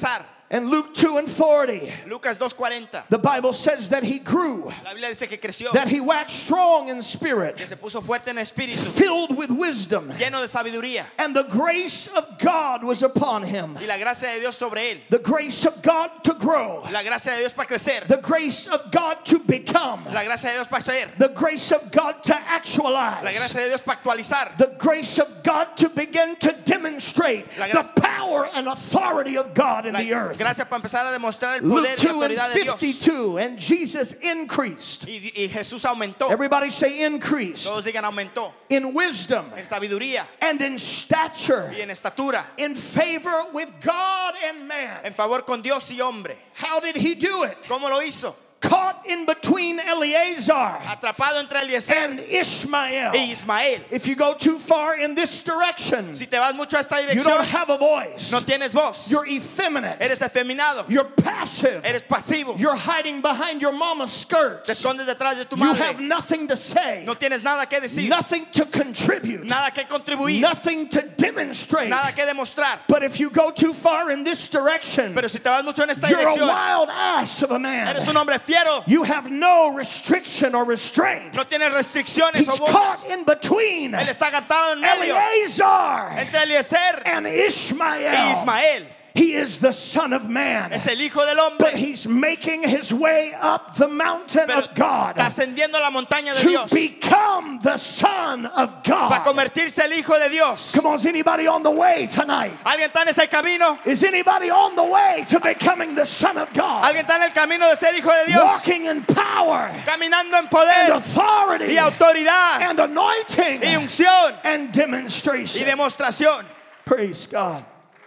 And Luke 2:40, Lucas 2:40. the Bible says that he grew, La Biblia dice que creció, that he waxed strong in spirit, que se puso fuerte en espíritu, filled with wisdom, lleno de sabiduría, and the grace of God was upon him. y la gracia de Dios sobre él. The grace of God to grow, La gracia de Dios para crecer, the grace of God to become, la gracia de Dios para ser, the grace of God to la actualize, gracia de Dios para actualizar, the grace of God to begin to demonstrate La the gracia- power and authority of God in la the earth. gracia para empezar a demostrar el Luke poder y 2 la and autoridad de Dios. 52, and Jesus increased. Y Jesús aumentó. Everybody say increased. Todos digan aumentó. In wisdom En sabiduría and in stature, y en estatura, in favor with God and man. en favor con Dios y hombre. How did he do it? ¿Cómo lo hizo? Caught in between Eleazar Atrapado entre Eliezer and Ishmael. y Ismael. If you go too far in this direction, Si te vas mucho a esta you don't dirección, have a voice. no tienes voz. You're effeminate. Eres efeminado. You're passive. Eres pasivo. You're hiding behind your mama's Te skirts. escondes detrás de tu You have madre. nothing to say, No tienes nada que decir. nothing to contribute, Nada que contribuir. nothing to demonstrate. Nada que demostrar. But if you go too far in this direction, Pero si te vas mucho en esta you're a dirección, wild ass of a man. eres un hombre fiero. You have no restriction or restraint. No tienes restricciones He's o bodas. caught in between Él está atado en medio Eleazar entre Eliezer and y Ishmael. Ismael. He is the Son of Man, Es el hijo del but hombre. he's making his way up the mountain Pero of God está ascendiendo la montaña de to Dios become the Son of para God. convertirse el hijo de Dios. Come on, is anybody on the way tonight? ¿Alguien está en ese camino? Is anybody on the way to becoming the Son of God? ¿Alguien está en el camino de ser hijo de Dios? Walking in power Caminando en and poder authority y autoridad and anointing y unción and y demonstration. demostración. Praise God.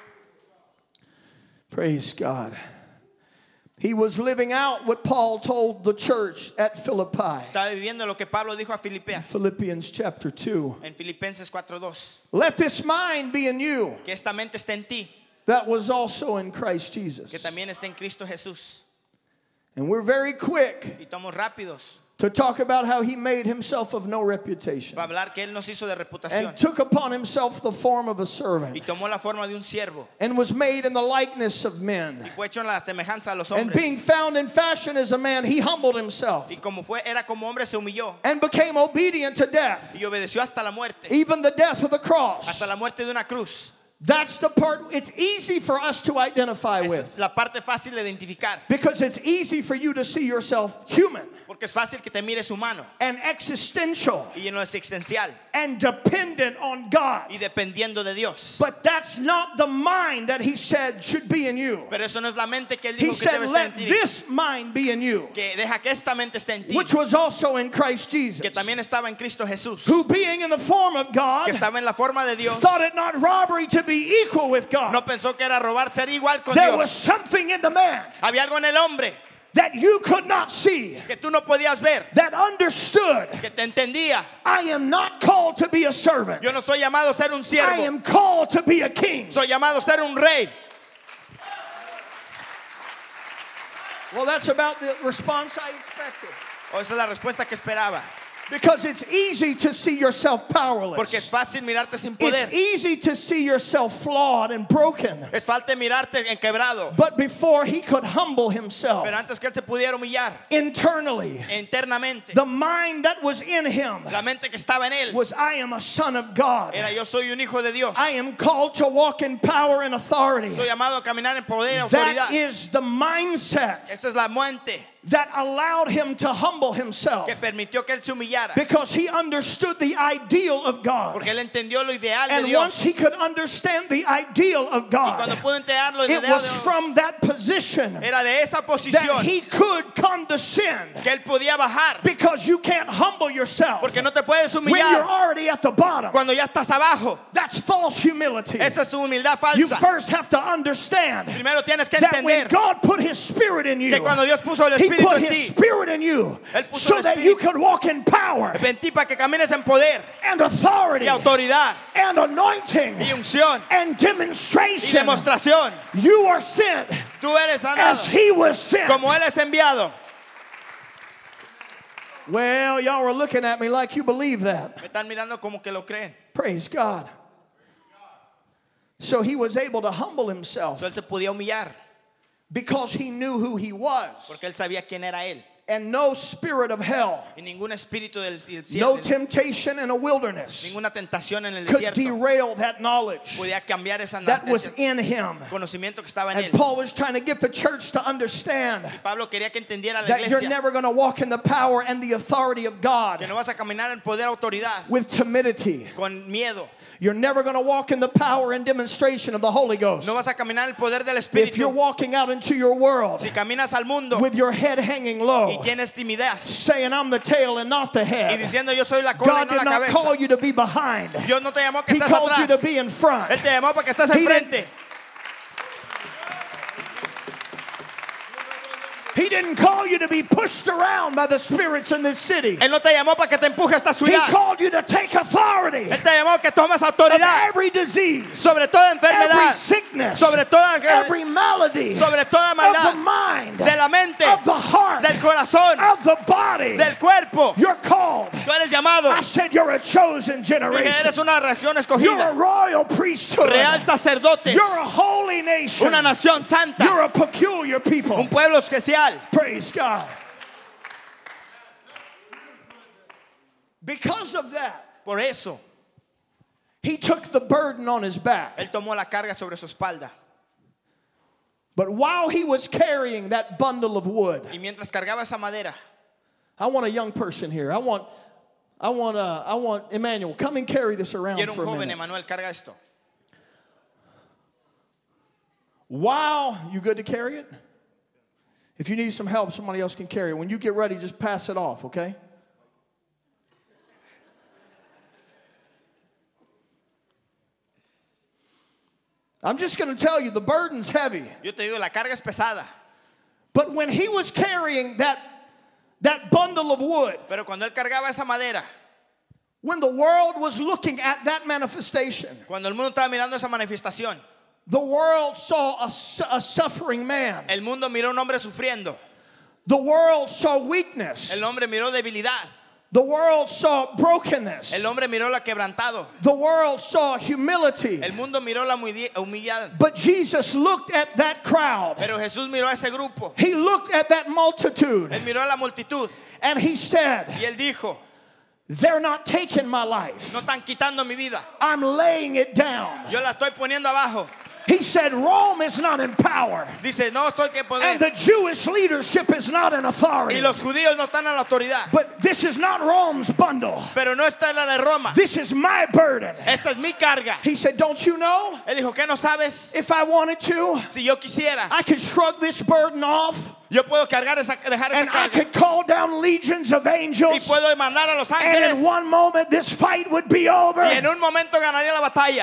Praise God. He was living out what Paul told the church at Philippi. Está viviendo lo que Pablo dijo a Filipenses Philippians chapter 2. en Filipenses 4:2. Let this mind be in you Que esta mente esté en ti, that was also in Christ Jesus. que también esté en Cristo Jesús. And we're very quick Y estamos rápidos to talk about how he made himself of no reputation para hablar que Él nos hizo de reputación and took upon himself the form of a y servant tomó la forma de un siervo and was made in the likeness of men. y fue hecho en la semejanza a los And being hombres. found in fashion as a man, he humbled himself Y como era como hombre, se humilló and became obedient to death, y obedeció hasta la muerte, even the death of the cross. hasta la muerte de una cruz. That's the part it's easy for us to identify Es with, la parte fácil de identificar, because it's easy for you to see yourself human porque es fácil que te mires humano and existential y en lo existencial and dependent on God. y dependiendo de Dios. But that's not the mind that he said should be in you. Pero eso no es la mente que Él He dijo que said, debe estar let en ti, this mind be in you, que deja que esta mente esté en ti, which was also in Christ Jesus, que también estaba en Cristo Jesús, who being in the form of God, que estaba en la forma de Dios, thought it not robbery to be equal with God. no pensó que era robar ser igual con There was Dios. something in the man Había algo en el hombre that you could not see, que tú no podías ver, that understood, que te entendía. I am not called to be a servant. Yo no soy llamado a ser un I siervo, am called to be a king. soy llamado a ser un rey. Well, that's about the response I expected. Esa es la respuesta que esperaba. Because it's easy to see yourself Porque powerless. es fácil mirarte sin It's poder. easy to see yourself flawed and broken. Es falta mirarte en quebrado. But before he could humble himself Pero antes que Él se pudiera humillar internally, internamente, the mind that was in him la mente que estaba en Él was, I am a son of God. era yo soy un hijo de Dios. I am called to walk in power and authority. Soy llamado a caminar en poder y That autoridad. is the mindset Esa es la mente that allowed him to humble himself, que permitió que Él se humillara. because he understood the ideal of God. Porque Él entendió lo ideal de And once Dios. he could understand the ideal of Y God, cuando pudo entender lo it ideal was de Dios, from that position era de esa that posición he could condescend, que Él podía bajar. because you can't humble yourself Porque no te puedes when you're humillar already at the bottom. cuando ya estás abajo. That's false humility. Esa es humildad You falsa. first have to understand Primero tienes que that when entender God put his spirit in you, que cuando Dios puso el he Espíritu put en his ti, spirit in you Él puso so el that you Espíritu could walk in power en ti para que camines en poder and authority y autoridad and anointing y unción and y demonstration. demostración. You are sent Tú eres as sanado he was sent. como Él es enviado. Well, y'all were looking at me like you believe that. Me están mirando como que lo creen. Praise God. So he was able to humble himself Entonces Él se podía humillar because he knew who he was. Porque él sabía quién era él. And no spirit of hell, Y ningún espíritu del no cielo, temptation in a wilderness ninguna tentación en el could desierto derail that knowledge podía cambiar that was ese in him. conocimiento que estaba en And él. Paul was trying to get the church to understand Y Pablo quería que entendiera la that you're iglesia never going to walk in the power and the authority of God que no vas a caminar en poder autoridad with timidity. con miedo. You're never going to walk in the power and demonstration of the Holy Ghost. No vas a caminar en el poder del If you're Espíritu. walking out into your world Si caminas al mundo with your head hanging low, y tienes timidez saying I'm the tail and not the y head, diciendo yo soy la cola y God no la did not call cabeza. you to be behind. Dios no te llamó que He estás called you to atrás. be in front. Él te llamó para que estás He enfrente. He didn't call you to be pushed around by the spirits in this city. Él no te llamó para que te empuje a esta He ciudad. called you to take authority Él te llamó que tomes of autoridad every disease, sobre toda every enfermedad, sickness, sobre toda every malady sobre toda of the maldad, mind, de la mente, of the heart, del corazón, of the body. del cuerpo. You're called. Tú eres llamado. I said you're a chosen Dije, generation. eres una región You're a escogida, royal priesthood. real sacerdotes, You're a holy nation. una nación santa, You're a peculiar people. un pueblo especial. Praise God. Because of that, Por eso, he took the burden on his back. él tomó la carga sobre su espalda. But while he was carrying that bundle of wood, Y mientras cargaba esa madera, I want a young person here. I want Emmanuel. Come and carry this around quiero for un a joven, minute. Emanuel, carga esto. Wow, you good to carry it? If you need some help, somebody else can carry it. When you get ready, just pass it off, okay? I'm just going to tell you, the burden's heavy. Yo te digo, la carga es pesada. But when he was carrying that bundle of wood, Pero cuando él cargaba esa madera, when the world was looking at that manifestation, cuando el mundo estaba mirando esa manifestación, the world saw a suffering man. el mundo miró a un hombre sufriendo. The world saw weakness. El hombre miró debilidad. The world saw brokenness. El hombre miró la quebrantado. The world saw humility. El mundo miró la humillada. But Jesus looked at that crowd. Pero Jesús miró a ese grupo. He looked at that multitude. Él miró a la multitud And he said, y él dijo, they're not taking my life. no están quitando mi vida. I'm laying it down. Yo la estoy poniendo abajo. He said, Rome is not in power. Dice, no soy que And poder. the Jewish leadership is not in authority. Y los judíos no están en la autoridad. But this is not Rome's bundle. Pero no está en la de Roma. This is my burden. Esta es mi carga. He said, don't you know? Él dijo, ¿qué no sabes? If I wanted to, Si yo quisiera, I could shrug this burden off yo puedo cargar dejar esa and I carga. could call down legions of Y angels. puedo mandar a los And ángeles. in one moment, this fight would be over. Y en un momento ganaría la batalla.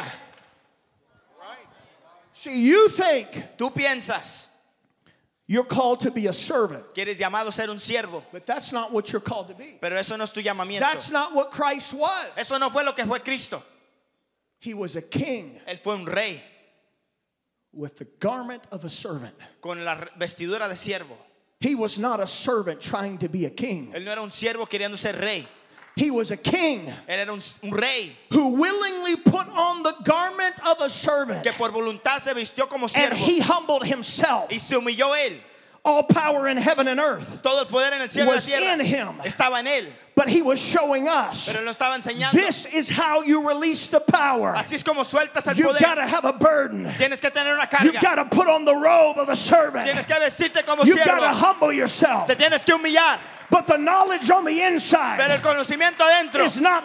See, you think Tú piensas you're called to be a servant, que eres llamado a ser un siervo. but that's not what you're called to be. Pero eso no es tu llamamiento. That's not what Christ was. Eso no fue lo que fue Cristo. He was a king Él fue un rey with the garment of a servant. con la vestidura de siervo. He was not a servant trying to be a king. Él no era un siervo queriendo ser rey. He was a king Él era un rey who willingly put on the garment of a servant. que por voluntad se vistió como And siervo he humbled himself. y se humilló él. All power in heaven and earth Todo el poder en el cielo y la was in tierra him. estaba en él. But he was showing us, Pero él lo estaba enseñando. this is how you release the power. Así es como sueltas el You've got poder. to have a burden. Tienes que tener una You've carga. got to put on the robe of a servant. Tienes que vestirte como You've got to siervo. humble yourself. Te tienes que humillar. But the knowledge on the Pero inside el conocimiento adentro is not.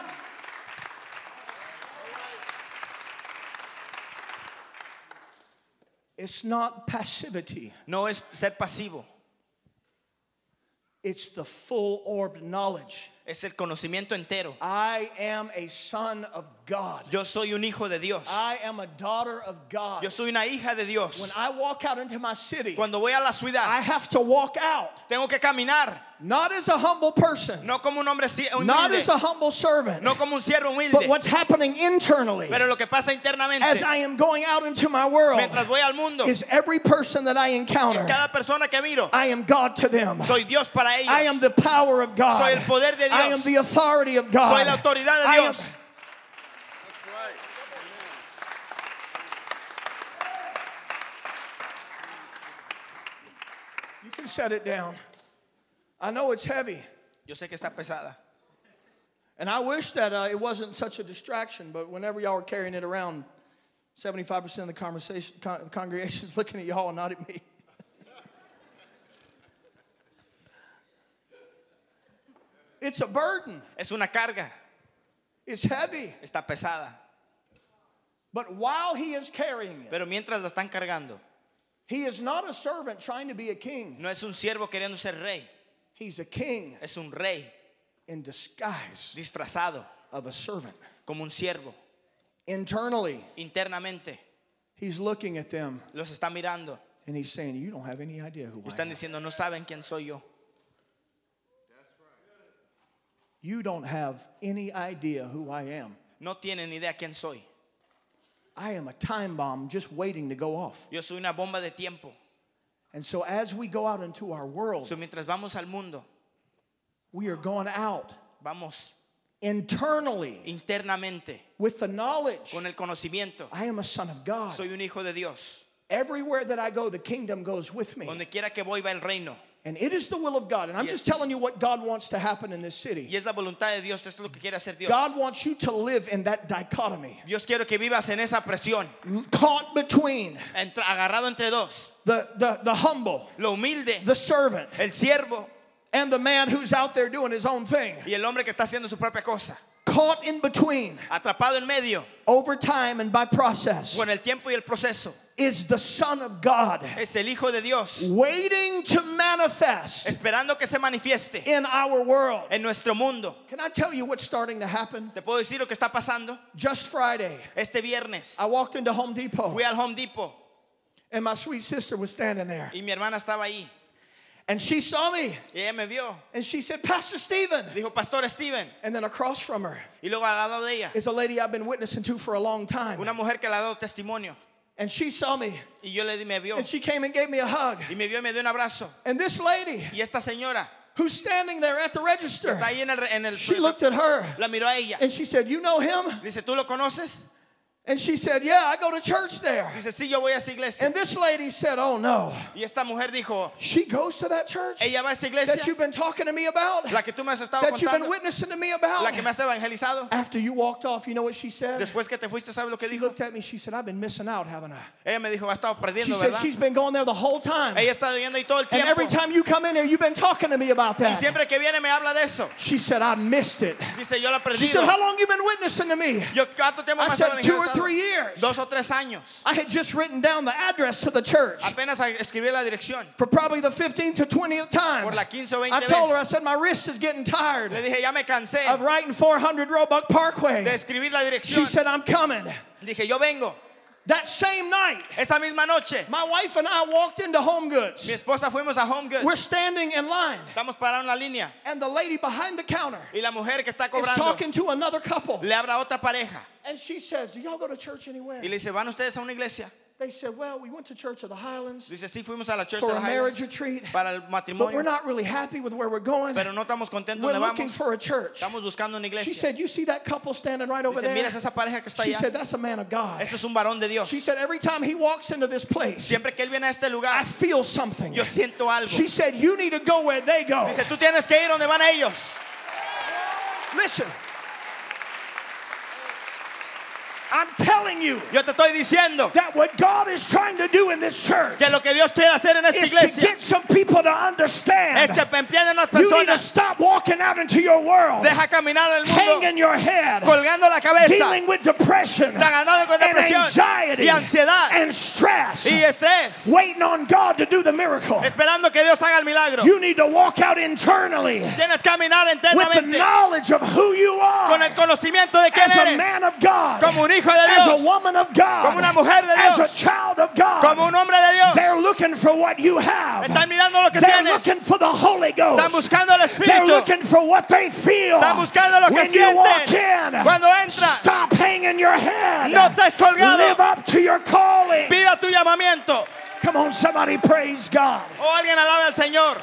It's not passivity. no es ser pasivo. It's the full orbed knowledge. Es el conocimiento entero. I am a son of God. Yo soy un hijo de Dios. I am a daughter of God. Yo soy una hija de When Dios. I walk out into my city, Cuando voy a la I ciudad, have to walk out, tengo que caminar. not as a humble person, No como un hombre not as a humilde. humble servant, No como un siervo but humilde. what's happening internally Pero lo que pasa internamente, as I am going out into my world mientras voy al mundo, is every person that I encounter, es cada persona que miro. I am God to them. Soy Dios para ellos. I am the power of God. Soy el poder de Dios. I am the authority of God. Soy la autoridad de I am- Dios. set it down. I know it's heavy. Yo sé que está pesada. And I wish that it wasn't such a distraction, but whenever y'all were carrying it around, 75% of the congregation is looking at y'all and not at me. It's a burden. Es una carga. It's heavy. Está pesada. But while he is carrying it, Pero mientras la están cargando, he is not a servant trying to be a king. no es un siervo queriendo ser rey. He's a king Es un rey in disguise disfrazado of a servant. como un siervo. Internally, Internamente he's looking at them los está mirando. and he's saying, you don't have any idea who I Están am. diciendo, no saben quién soy yo. You don't have any idea who I am. No tienen ni idea quién soy. I am a time bomb just waiting to go off. Yo soy una bomba de tiempo. And so as we go out into our world, So, mientras vamos al mundo, we are going out vamos internally internamente with the knowledge, con el conocimiento. I am a son of God. Soy un hijo de Dios. Everywhere that I go, the kingdom goes with me. Donde quiera que voy va el reino. And it is the will of God. And I'm Yes. just telling you what God wants to happen in this Y city. es la voluntad de Dios. Esto es lo que quiere hacer Dios. God wants you to live in that dichotomy, Dios quiere que vivas en esa presión. caught between Agarrado entre dos. the humble, Lo humilde, the servant, el siervo and the man who's out there doing his own thing. y el hombre que está haciendo su propia cosa. Caught in between, Atrapado en medio over time and by process, con el tiempo y el proceso. is the Son of God, Es el Hijo de Dios. waiting to manifest Esperando que se manifieste in our world. en nuestro mundo. Can I tell you what's starting to happen? ¿Te puedo decir lo que está pasando? Just Friday, Este viernes I walked into Home Depot, fui al Home Depot and my sweet sister was standing there. y mi hermana estaba ahí. And she saw me, Y ella me vio. and she said, Pastor Stephen. Dijo, Pastor Steven. And then across from her Y luego al lado de ella, is a lady I've been witnessing to for a long time. una mujer que le ha dado testimonio. And she saw me, Y yo me vio. and she came and gave me a hug. Y me vio y me dio un abrazo. And this lady Y esta señora who's standing there at the register, está ahí en el she looked at her, la miró a ella. and she said, you know him? Dice, ¿tú lo conoces? And she said, yeah, I go to church there. Dice, sí, yo voy a esa iglesia. And this lady said, oh no, Y esta mujer dijo, she goes to that church ella va a esa iglesia, that you've been talking to me about, la que tú me has estado that you've been contando, witnessing to me about. la que me has evangelizado. After you walked off, you know what she said? Después que te fuiste, ¿sabes lo que She dijo? looked at me, she said, I've been missing out, haven't I? Ella me dijo, ha estado She perdiendo, said ¿verdad? she's been going there the whole time. Ella ha estado yendo ahí todo el And tiempo. every time you come in here, you've been talking to me about Y that. siempre que viene me habla de eso. She said, I missed it. Dice, yo lo he She perdido. said, how long you been witnessing to me? Yo, ¿cuánto tiempo I me has said 2 or evangelizado? 3 years. 2 o 3 años. I had just written down the address to the church Apenas escribí la dirección. for probably the 15th to 20th time. Por la 15 o 20 I told her, I vez. said, my wrist is getting tired Le dije, ya me cansé of writing 400 Roebuck Parkway. de escribir la She dirección. said, I'm coming. Dije, yo vengo. That same night, Esa misma noche, my wife and I walked into Home Goods. mi esposa fuimos a Home Goods. We're standing in line, Estamos parados en la línea. and the lady behind the counter Y la mujer que está is cobrando talking to another couple. le habla a otra pareja. And she says, do y'all go to church anywhere? Y le dice, ¿van ustedes a una iglesia? They said, well, we went to Church of the Highlands Dice, sí, fuimos a la Church for of a the marriage Highlands retreat, para el but we're matrimonio. not really happy with where we're going. Pero no estamos contentos We're donde looking vamos. for a church. Estamos buscando una She iglesia. said, you see that couple standing right over Dice, there? miras esa pareja que está She allá. said, that's a man of God. Este es un varón de Dios. She said, every time he walks into this place, Siempre que él viene a este I lugar, feel something. yo siento algo. She said, you need to go where they go. Dice, tú tienes que ir donde van ellos. Listen. I'm telling you Yo te estoy diciendo that what God is trying to do in this church que lo que Dios quiere hacer en esta is to iglesia get some people to understand. es que entienden unas You need to personas. stop walking out into your world, Deja caminar el mundo hanging your head, colgando la cabeza, dealing with depression ganando con and depresión anxiety y ansiedad and stress, y estrés, waiting on God to do the miracle. esperando que Dios haga el milagro. You need to walk out internally Tienes que caminar with the internamente knowledge of who you con are el conocimiento de quién as a eres, man of God, como un hijo de as a Dios, woman of God, como una mujer de as a Dios, child of God. como un hombre de Dios. They're looking for what you have. Están mirando lo que They're tienes. looking for the Holy Ghost. Están buscando el They're Espíritu. looking for what they feel. Están buscando lo que When you walk sienten. in, Cuando entran, stop hanging your head. no estés colgado. Live up to your calling. Viva tu llamamiento. Come on, somebody praise God. O alguien alabe al Señor.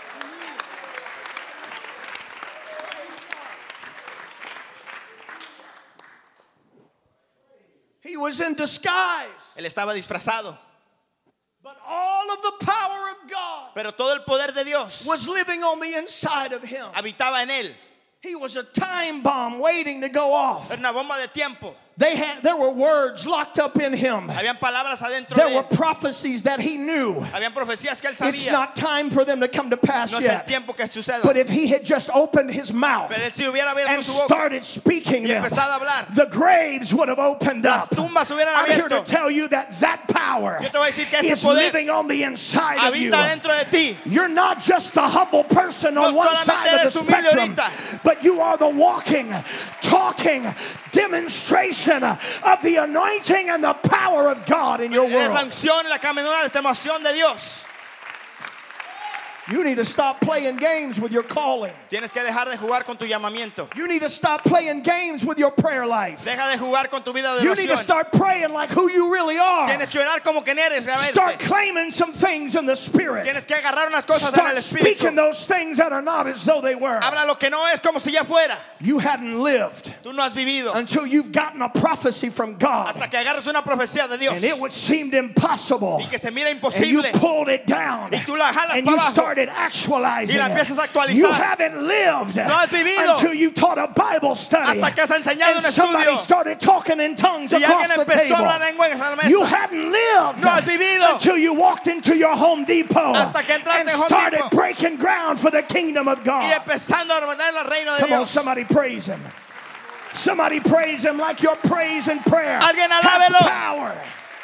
He was in disguise. Él estaba disfrazado, But all of the power of God Pero todo el poder de Dios was living on the inside of him. habitaba en él. He was a time bomb waiting to go off. Era una bomba de tiempo. There were words locked up in him. Habían palabras adentro There de were él. prophecies that he knew. Habían profecías que él It's sabía. not time for them to come to pass No es el yet. tiempo que suceda. But if he had just opened his mouth Pero él si hubiera abierto and su boca started speaking y them, empezado a hablar, the graves would have opened las up. tumbas se hubieran I'm here to abierto. tell you that power Yo te voy a decir que ese is poder living on the inside of you. habita dentro de ti. You're not just the humble person on No one solamente side of eres the humilde spectrum, ahorita. but you are the walking, talking demonstration of the anointing and the power of God in your Eres la world. unción y la caminadora de esta emoción de Dios. You need to stop playing games with your calling. Tienes que dejar de jugar con tu llamamiento. You need to stop playing games with your prayer life. Deja de jugar con tu vida de You need to oración. start praying like who you really are. Tienes que orar como que eres Start realmente. claiming some things in the Spirit. Tienes que agarrar unas cosas en el Start speaking espíritu. those things that are not as though they were. Habla lo que no es como si ya fuera. You hadn't lived Tú no has vivido until you've gotten a prophecy from God. hasta que agarres una profecía de Dios And it would seemed impossible. y que se mira And you imposible pulled it down. y tú la jalas And para you abajo. started actualizing Y la empiezas a it. actualizar. You haven't lived No has vivido until you taught a Bible study. hasta que has enseñado And un somebody estudio started talking in tongues y across alguien the empezó a table. hablar lenguas en la You mesa. hadn't lived No has vivido until you walked into your Home Depot hasta que entraste and en Home started Depot. breaking ground for the kingdom of Y God. empezando a ordenar el reino de Come on, Dios. somebody praise him. Somebody praise him like your praise and prayer Alguien has alábelo. power.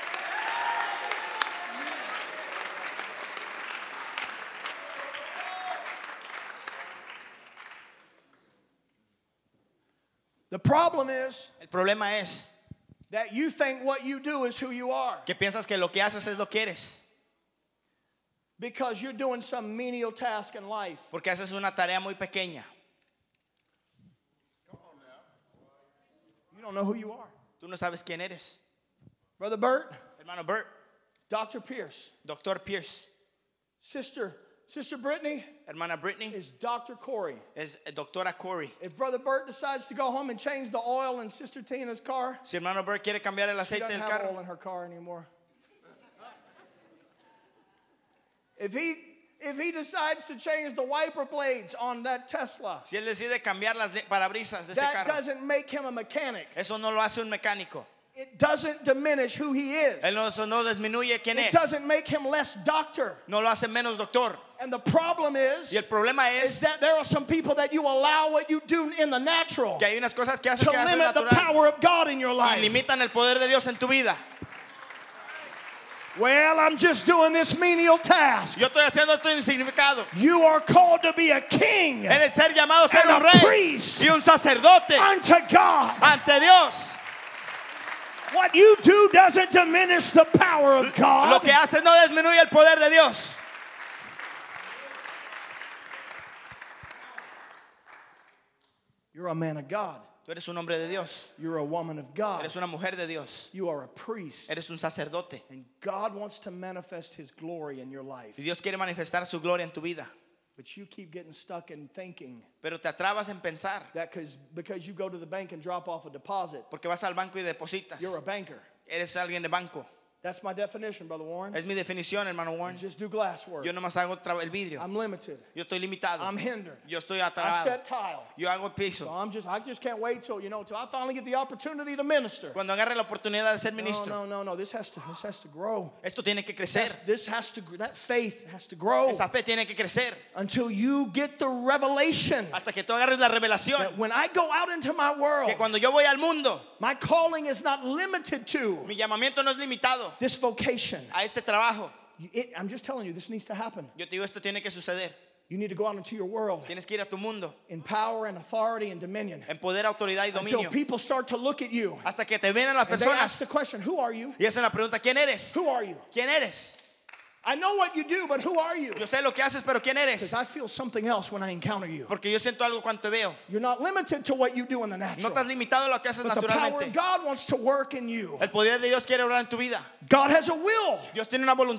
The problem is El problema es that you think what you do is who you are que piensas que lo que haces es lo que eres. because you're doing some menial task in life. Porque haces una tarea muy pequeña. You don't know who you are. Tú no sabes quién eres. Brother Bert, Hermano Bert, Dr. Pierce, Doctor Pierce, Sister Brittany hermana Brittany, is Dr. Corey. es doctora Corey. If Brother Bert decides to go home and change the oil in Sister Tina's car, Si hermano Bert quiere cambiar el she aceite doesn't del have carro, oil in her car anymore. If he decides to change the wiper blades on that Tesla, si él decide cambiar las parabrisas de ese that carro, doesn't make him a mechanic. eso no lo hace un mecánico. It doesn't diminish who he is. Eso no disminuye quién It es. doesn't make him less doctor. No lo hace menos doctor. And the problem Y el problema is es that there are some people that you allow what you do in the natural que hay unas cosas que hacen to que haces limit the natural power of God in your y life. limitan el poder de Dios en tu vida. Well, I'm just doing this menial task. Yo estoy haciendo esto insignificado. You are called to be a king Eres ser llamado a ser and un a rey priest y un sacerdote unto God. ante Dios. What you do doesn't diminish the power of Lo God. que haces no disminuye el poder de Dios. You're a man of God. Tú eres un hombre de Dios. You're a woman of God. Eres una mujer de Dios. You are a priest. Eres un sacerdote. And God wants to manifest his glory in your life. Y Dios quiere manifestar su gloria en tu vida. But you keep getting stuck in thinking Pero te atrabas en pensar. that because you go to the bank and drop off a deposit, Porque vas al banco y depositas. you're a banker. Eres alguien de banco. That's my definition, Brother Warren. Es mi definición, hermano Warren. Just do glass work. Yo nomás hago el vidrio. I'm limited. Yo estoy limitado. I'm hindered. Yo estoy I atrapado. set tile. Yo hago So piso. I just can't wait till I finally get the opportunity to minister. Cuando agarre la oportunidad de ser ministro. No. This has to grow. Esto tiene que crecer. That faith has to grow Esa fe tiene que crecer. until you get the revelation Hasta que tú agarres la revelación. that when I go out into my world, Que cuando yo voy al mundo, my calling is not limited to mi llamamiento no es limitado this vocation. a este trabajo. I'm just telling you, this needs to happen. Yo te digo, esto tiene que suceder. You need to go out into your world Tienes que ir a tu mundo in power and authority and dominion en poder, autoridad y until dominio. people start to look at you Hasta que te vienen las and they ask personas the question, who are you? y hacen la pregunta, ¿quién eres? Who are you? ¿Quién eres? I know what you do, but who are you? Yo sé lo que haces, pero ¿quién Because eres? I feel something else when I encounter you. Porque yo siento algo cuando te veo. You're not limited to what you do in the No natural. estás limitado a lo que haces But the power of naturalmente. God wants to work in you. El poder de Dios quiere obrar en tu vida. God has a will. Dios tiene una voluntad.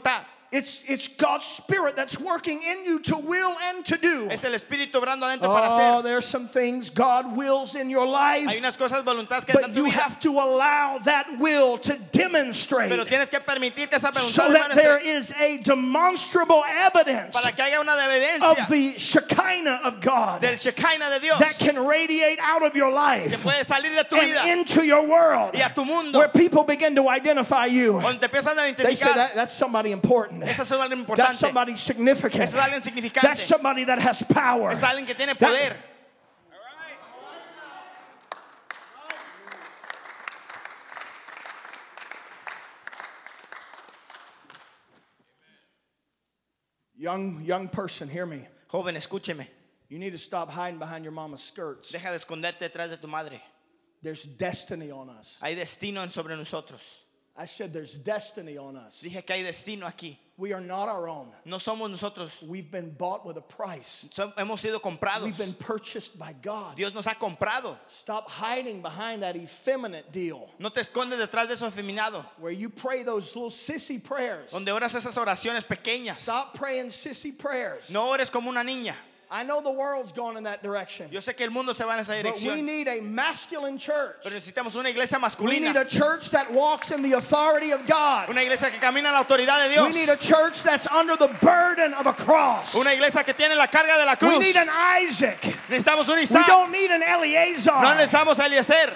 It's God's Spirit that's working in you to will and to do. Es el Espíritu obrando adentro para hacer. There's some things God wills in your life, Hay unas cosas voluntades que but están en tu you vida, have to allow that will to demonstrate pero tienes que permitir que esa so voluntad that there is a demonstrable evidence para que haya una of evidencia the Shekinah of God del Shekinah de Dios that can radiate out of your que life puede salir de tu vida and into your world, y a tu mundo, where people begin to identify you. donde te empiezan a They say identificar. that's somebody important. Esa es alguien That's importante. somebody significant. Ese es alguien significante. That's somebody that has power. Es alguien que tiene That- poder. Young person, hear me. Joven, escúcheme. You need to stop hiding behind your mama's skirts. Deja de esconderte detrás de tu madre. There's destiny on us. Hay destino sobre nosotros. I said there's destiny on us. Dije que hay destino aquí. We are not our own. No somos nosotros. We've been bought with a price. Hemos sido comprados. We've been purchased by God. Dios nos ha comprado. Stop hiding behind that effeminate deal No te escondes detrás de eso efeminado. where you pray those little sissy prayers. Donde oras esas oraciones pequeñas. Stop praying sissy prayers. No ores como una niña. I know the world's going in that direction. Yo sé que el mundo se va en esa But we dirección. need a masculine church. Pero necesitamos una iglesia We need masculina. a church that walks in the authority of God. Una iglesia que camina en la autoridad de We need Dios. a church that's under the burden of a cross. Una iglesia que tiene la carga de la We cruz. need an Isaac. Necesitamos un We Isaac. don't need an Eleazar. No necesitamos a Eliezer.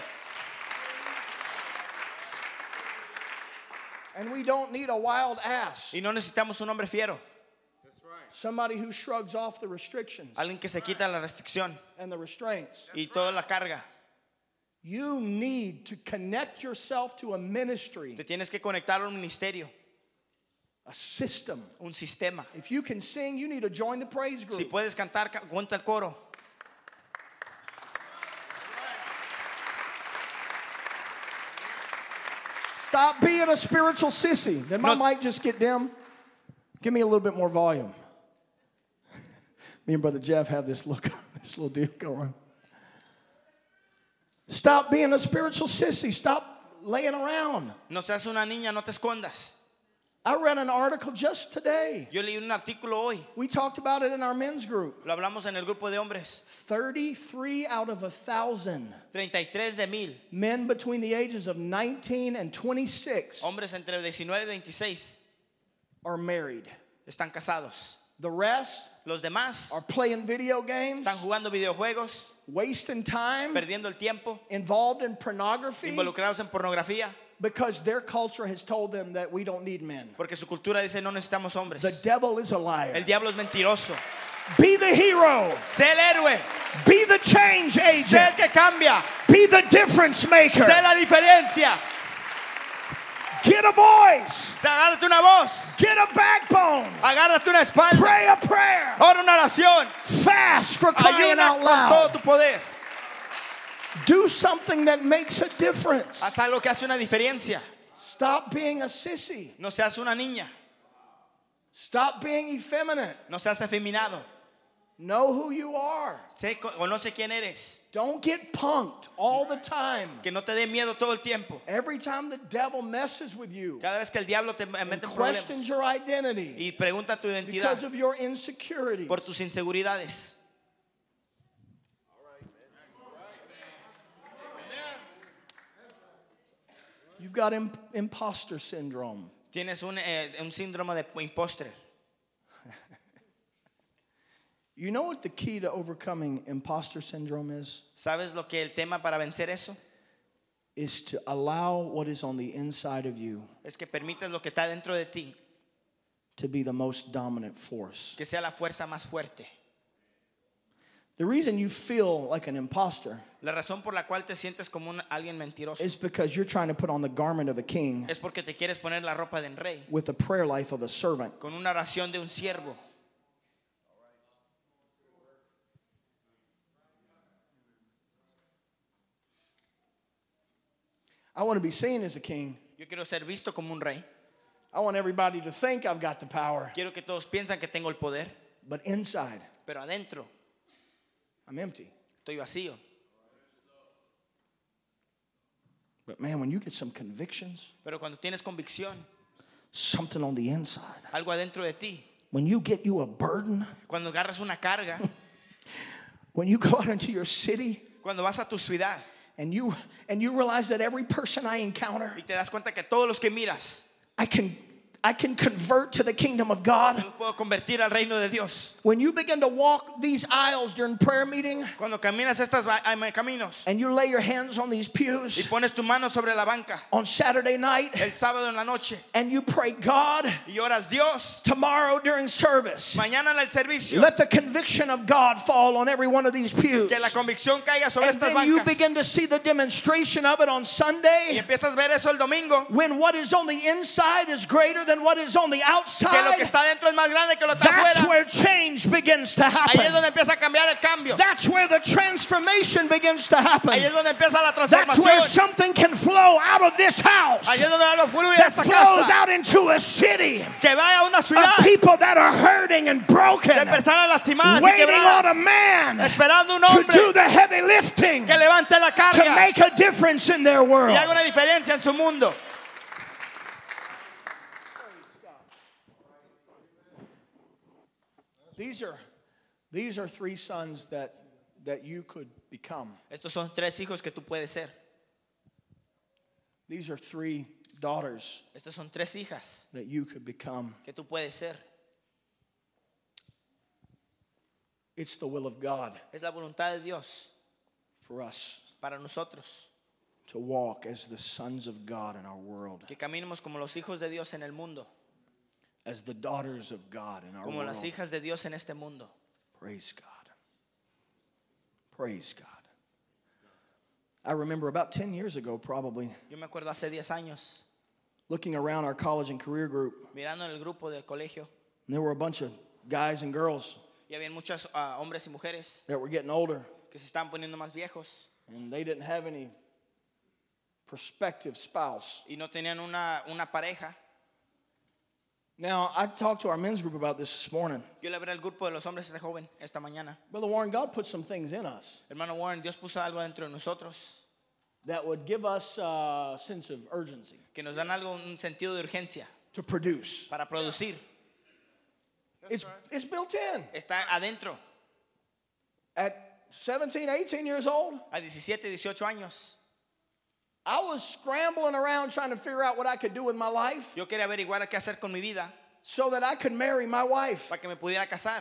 And we don't need a wild ass. Y no necesitamos un hombre fiero. Somebody who shrugs off the restrictions Alguien que se quita la restricción and the restraints. y toda la carga. You need to connect yourself to a ministry, Te tienes que conectar a un ministerio, a system. un sistema. If you can sing, you need to join the praise group. Si puedes cantar, cuenta el coro. Stop being a spiritual sissy. Did my No- mic just get dim? Give me a little bit more volume. Me and Brother Jeff have this little deal going. Stop being a spiritual sissy. Stop laying around. No seas una niña, no te escondas. I read an article just today. Yo leí un artículo hoy. We talked about it in our men's group. Lo hablamos en el grupo de hombres. 33 out of 1,000 33 de 1000 men between the ages of 19 and 26 hombres entre 19 y 26 are married. están casados. The rest Los demás are playing video games, están jugando videojuegos, wasting time, perdiendo el tiempo, involved in pornography involucrados en pornografía, because their culture has told them that we don't need men. porque su cultura dice no necesitamos The hombres. devil is a liar. El diablo es mentiroso. Be the hero. Sé el héroe, Be the change sé agent. el que cambia, Be the difference maker. sé la diferencia. Get a voice. Agárrate una voz, Get a backbone. agárrate una espalda, Pray a prayer. ora una oración, Fast for crying ayuna out con todo loud. tu poder. Do something that makes a difference. Haz algo que hace una diferencia. Stop being a sissy. No seas una niña, Stop being effeminate. no seas efeminado. Know who you are. Conoce quién eres. Don't get punked all the time. Que no te dé miedo todo el tiempo. Every time the devil messes with you, Cada vez que el diablo te mete en questions problemas your identity y pregunta tu identidad because of your insecurities. por tus inseguridades. You've got imposter syndrome. Tienes un síndrome de impostor. You know what the key to overcoming imposter syndrome is? ¿Sabes lo que el tema para vencer eso? Is to allow what is on the inside of you Es que permites lo que está dentro de ti to be the most dominant force. que sea la fuerza más fuerte. The reason you feel like an imposter La razón por la cual te sientes como alguien mentiroso is because you're trying to put on the garment of a king es porque te quieres poner la ropa de un rey with the prayer life of a servant. con una oración de un siervo. I want to be seen as a king. Yo quiero ser visto como un rey. I want everybody to think I've got the power. Quiero que todos piensen que tengo el poder, But inside, pero adentro I'm empty. estoy vacío. But man, when you get some convictions, Pero cuando tienes convicción, something on the inside. Algo adentro de ti. When you get you a burden, Cuando agarras una carga, when you go out into your city cuando vas a tu ciudad and you realize that every person I encounter, y te das cuenta que todos los que miras, I can convert to the kingdom of God. yo los puedo convertir al reino de Dios. When you begin to walk these aisles during prayer meeting Cuando caminas estos caminos and you lay your hands on these y pews pones tu mano sobre la banca on Saturday night el sábado en la noche and you pray, God, y oras, Dios, tomorrow during service, mañana en el servicio, let the conviction of God fall on every one of these pews. que la convicción caiga sobre And estas then you bancas. begin to see the demonstration of it on Y Sunday, empiezas a ver eso el domingo, when what is on the inside is greater than what is on the que lo que outside. está dentro es más grande que lo está That's afuera. where change begins to Ahí es happen. donde empieza a cambiar el cambio. That's where the transformation begins to happen. Ahí es donde empieza la That's where transformación. something can flow out of this house Ahí es donde algo fluye de that esta flows casa. out into a city Que vaya a una of ciudad people that are hurting and broken, de personas lastimadas y waiting on a quebradas, man esperando un to hombre do the heavy lifting, que levante la to carga make a difference in their world. y haga una diferencia en su mundo. These are three sons that you could become. Estos son tres hijos que tú puedes ser. These are three daughters Estas son tres hijas that you could become. que tú puedes ser. It's the will of God Es la voluntad de Dios for us para nosotros to walk as the sons of God in our world, que caminemos como los hijos de Dios en el mundo, as the daughters of God in our como las world. hijas de Dios en este mundo. Praise God. Praise God. I remember about 10 years ago, probably, Yo me acuerdo hace 10 años looking around our college and career group, mirando en el grupo del colegio and there were a bunch of guys and girls y había muchos hombres y mujeres that were getting older, que se estaban poniendo más viejos and they didn't have any prospective spouse. y no tenían una pareja. Now, I talked to our men's group about this morning. Yo le hablé al grupo de los hombres de joven esta mañana. Brother Warren, God put some things in us Hermano Warren, Dios puso algo dentro de nosotros that would give us a sense of urgency que nos dan algo, un sentido de urgencia to produce. para producir. It's built in. Está adentro. At 17, 18 years old, A 17, 18 años. I was scrambling around trying to figure out what I could do with my life Yo quería averiguar qué hacer con mi vida so that I could marry my wife. para que me pudiera casar.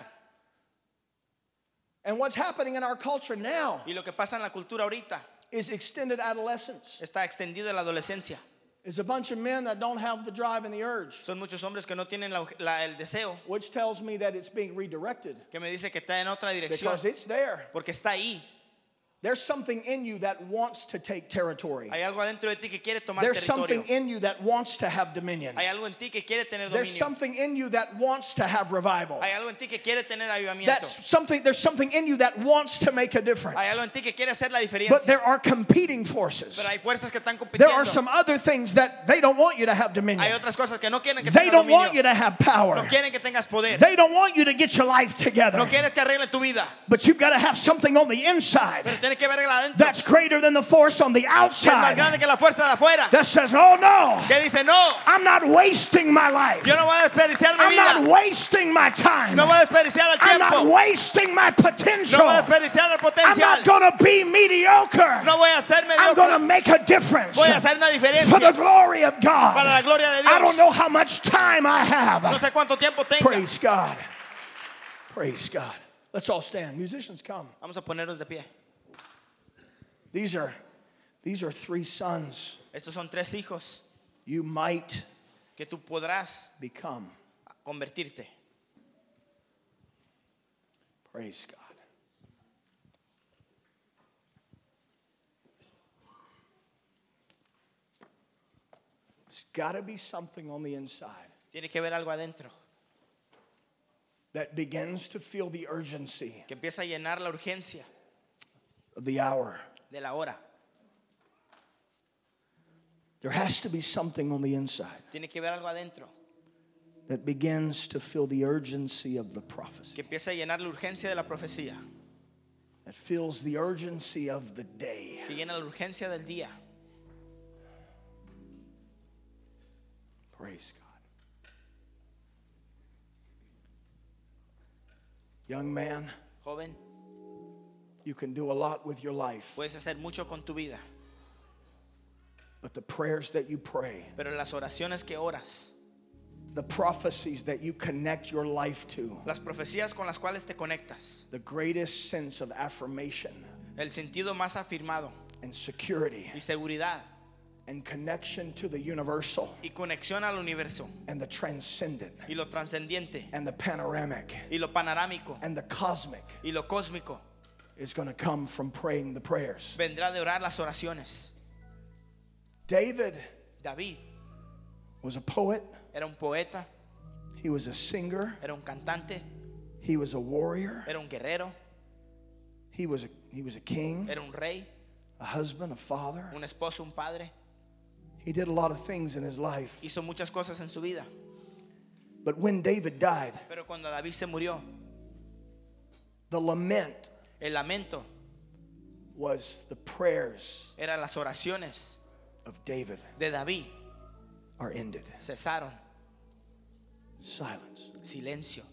And what's happening in our culture now Y lo que pasa en la cultura ahorita is extended adolescence. está extendido en la adolescencia. It's a bunch of men that don't have the drive and the urge, Son muchos hombres que no tienen el deseo, which tells me that it's being redirected que me dice que está en otra dirección, because it's there. porque está ahí. There's something in you that wants to take territory. Hay algo adentro de ti que quiere tomar There's territorio. something in you that wants to have dominion. Hay algo en ti que quiere tener There's dominio. something in you that wants to have revival. Hay algo en ti que quiere tener avivamiento. There's something in you that wants to make a difference. Hay algo en ti que quiere hacer la But diferencia. there are competing forces. Pero hay fuerzas que están There compitiendo. are some other things that they don't want you to have dominion. Hay otras cosas que no quieren que They tengas don't want dominio. you to have power. No quieren que tengas poder. They don't want you to get your life together. No quieres que arregle tu vida. But you've got to have something on the inside Pero tienes que verla adentro. that's greater than the force on the Que es más outside grande que la fuerza de afuera. that says, oh no, Que dice, no, I'm not wasting my life. yo no voy a desperdiciar mi I'm not vida. wasting my time. No voy a desperdiciar el I'm not tiempo. wasting my potential. No voy a desperdiciar el I'm potencial. not going to be mediocre. No voy a ser I'm going to mediocre. make a difference Voy a hacer una for the diferencia glory of God. para la gloria de I don't Dios. know how much time I No have. sé cuánto tiempo tenga. Praise God. Praise God. Let's all stand. Musicians, come. Vamos a ponernos de pie. These are three sons Estos son tres hijos you might que tú podrás become. convertirte. Praise God. There's got to be something on the inside Tiene que haber algo adentro that begins to feel the urgency que empieza a llenar la urgencia of the hour. de la hora. There has to be something on the inside Tiene que haber algo adentro that begins to feel the urgency of the prophecy, que empieza a llenar la urgencia de la profecía, that feels the urgency of the day. que llena la urgencia del día. Praise God. Young man, Joven, you can do a lot with your life, puedes hacer mucho con tu vida, but the prayers that you pray, pero las oraciones que oras, the prophecies that you connect your life to, las profecías con las cuales te conectas, the greatest sense of affirmation el sentido más afirmado and security y seguridad and connection to the universal y conexión al universo and the transcendent y lo trascendiente and the panoramic y lo panorámico and the cosmic y lo cósmico is going to come from praying the prayers. vendrá de orar las oraciones. David David was a poet, era un poeta, he was a singer, era un cantante, he was a warrior, era un guerrero, he was a king, era un rey, a husband, a father. un esposo, un padre. He did a lot of things in his life. Hizo muchas cosas en su vida. But when David died, Pero cuando David se murió, the lament el lamento was the prayers eran las oraciones of David de David. are ended. Cesaron. Silence. Silencio.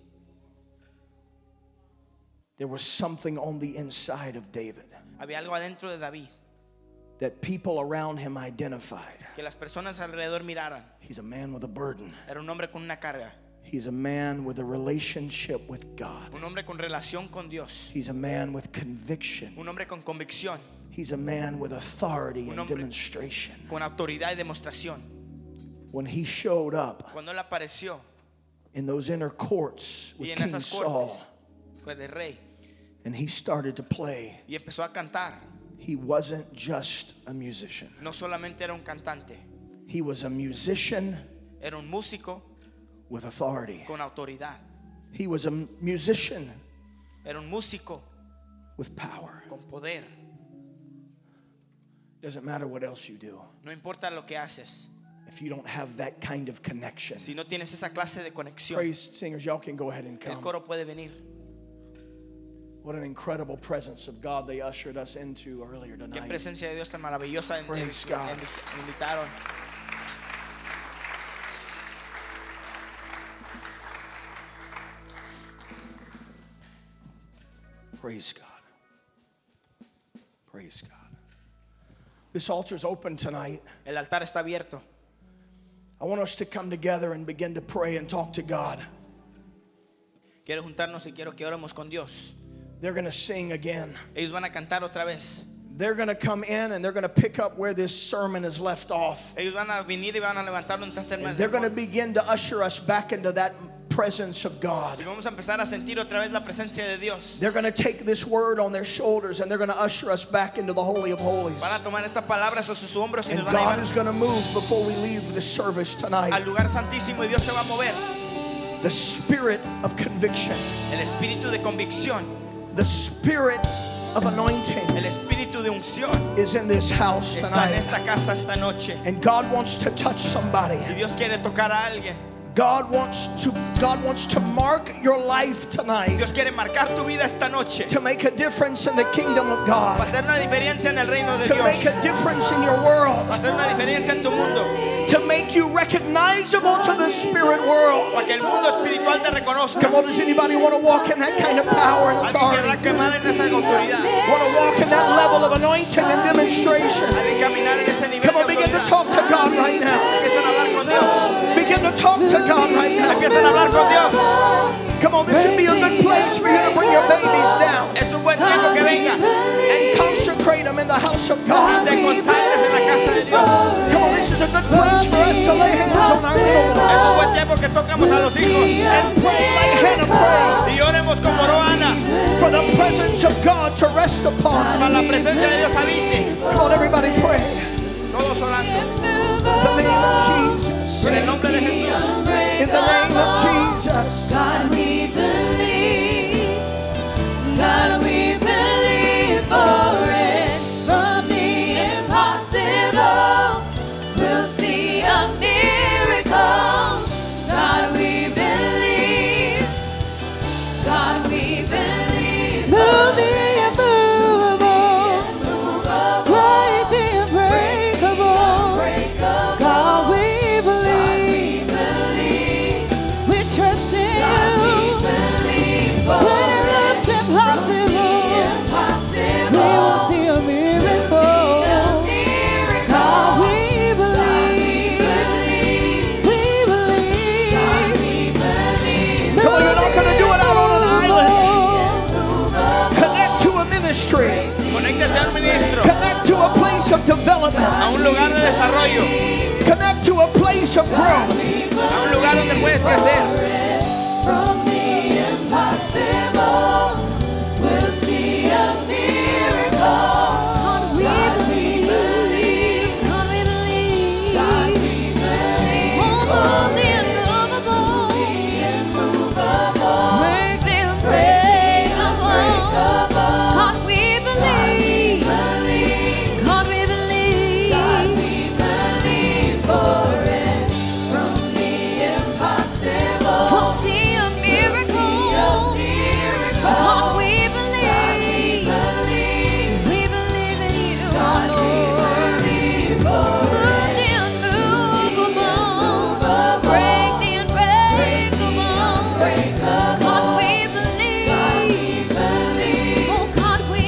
There was something on the inside of David Había algo adentro de David that people around him identified. que las personas alrededor miraran. He's a man with a burden. Era un hombre con una carga, He's a man with a relationship with God. un hombre con relación con Dios, He's a man with conviction. un hombre con convicción, He's a man with authority Un and hombre- demonstration. con autoridad y demostración. When he showed up Cuando él apareció in those inner courts y with en King esas Saul cortes con el rey and he started to play, y empezó a cantar, he wasn't just a musician. no solamente era un cantante, He was a musician era un músico with authority. con autoridad, He was a musician era un músico with power. con poder. Doesn't matter what else you do No importa lo que haces, if you don't have that kind of connection. si no tienes esa clase de conexión. Praise singers, y'all can go ahead and El come. coro puede venir. What an incredible presence of God they ushered us into earlier Qué tonight. presencia de Dios tan maravillosa Praise God. invitaron. Praise God. Praise God. This altar's open tonight. El altar está abierto. I want us to come together and begin to pray and talk to God. Quiero juntarnos y quiero que oremos con Dios. They're going to sing again. Ellos van a cantar otra vez. They're going to come in and they're going to pick up where this sermon is left off. Ellos van a venir y van a levantar un And they're going to begin to usher us back into that presence of God. y vamos a empezar a sentir otra vez la presencia de Dios. They're going to take this word on their shoulders and they're going to usher us back into the Holy of Holies. Van a tomar estas palabras sobre sus hombros y And nos van a God llevar is going to move before we leave the service al tonight. lugar santísimo y Dios se va a mover. The spirit of conviction, El espíritu de convicción, the spirit of anointing el espíritu de unción is in this house está en tonight. esta casa esta noche. And God wants to touch somebody. Y Dios quiere tocar a alguien. God wants to mark your life tonight Dios quiere marcar tu vida esta noche. to make a difference in the kingdom of Va a God, hacer una diferencia en el reino de to Dios. make a difference in your world, Va a hacer una diferencia en tu mundo. to make you recognizable to the spirit world. Para que el mundo espiritual te reconozca. Come on, does anybody want to walk in that kind of power and Alguien querrá authority? quemar en esa autoridad. Want to walk in that level of anointing and demonstration? Alguien caminar en ese nivel Come on, de begin to autoridad. talk to God right now. Empiezan a hablar con Dios. Begin to talk to God right now. Empiezan a hablar con Dios. Come on, this should be a good place for you to bring your babies down Es un buen tiempo que venga. and consecrate them in the house of God. Te consagres en la casa de Dios. Come on, this is a good place for us to lay hands on our little ones Es un buen tiempo que tocamos a los hijos. and pray like Hannah prayed Y oremos como Roana. for the presence of God to rest upon Para us. la presencia de Dios habite. Come on, everybody pray. Todos orando. In the name of Jesus. En el nombre de Jesús. In the name of Jesus. God, we believe. God, we believe for it. From the impossible, we'll see a miracle. God, we believe. God, we believe. Move the immovable. Break the unbreakable. God, we believe. We ministry. Conéctese a un ministro, Connect to a place of development. a un lugar de desarrollo, Connect to a place of growth. a un lugar donde puedes crecer. From the impossible, we'll see a miracle. God, we believe. God, we believe. God, we believe. Move the immovable. Break the unbreakable. God, we believe. God, we believe. God, we believe for it. From the impossible, we'll see a miracle. God, we believe. We believe in you, God, Lord. Move the unmovable. Break the unbreakable. God, we believe. Oh, God, we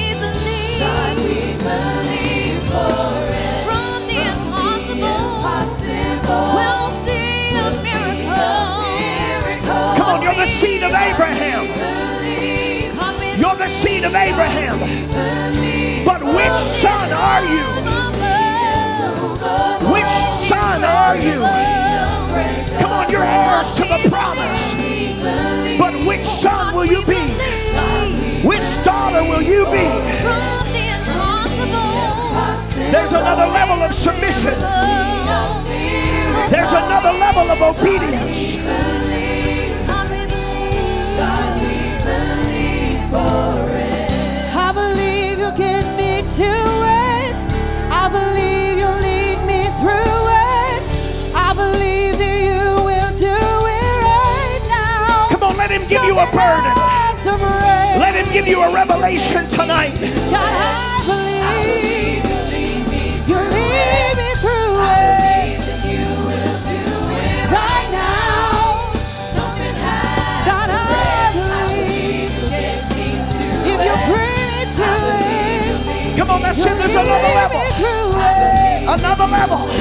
believe. From the impossible, we'll see a miracle. Come on, you're the seed of Abraham. God, we You're the seed of Abraham. But which son are you? Which son are you? Come on, you're heirs to the promise. But which son will you be? Which daughter will you be? From the impossible, There's another level of submission. There's another level of obedience. I believe you'll get me to it. I believe you'll lead me through it. I believe that you will do it right now. Come on, let him give you a burden. Let him give you a revelation tonight. God, I believe you'll lead me through it right now. God, I believe if you bring me to it, Come on, that's it. There's another lead level. me through it. Another level. God,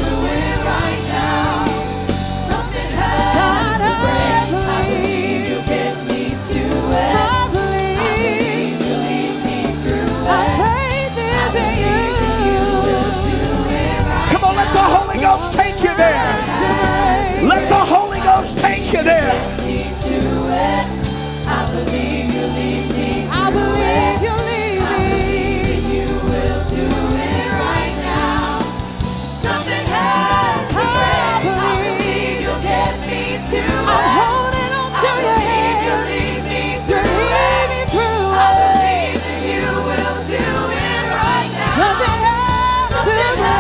I believe. I believe. Our faith is in you. Come on, let the Holy Ghost take you there. Let the Holy Ghost take you there. I believe you'll lead me. I'm holding on to your hand. You'll lead me through it. Something has to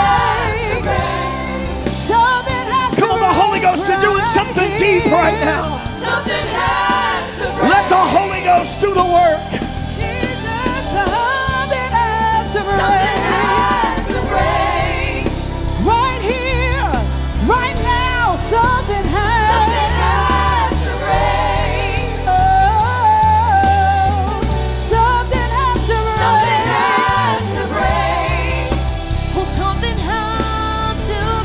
break. Something has to Come on, the Holy Ghost is doing something deep right now. Let the Holy Ghost do the work. Jesus, something has to break. Right here, right now, something has to break. Oh, something has to break. Oh, something has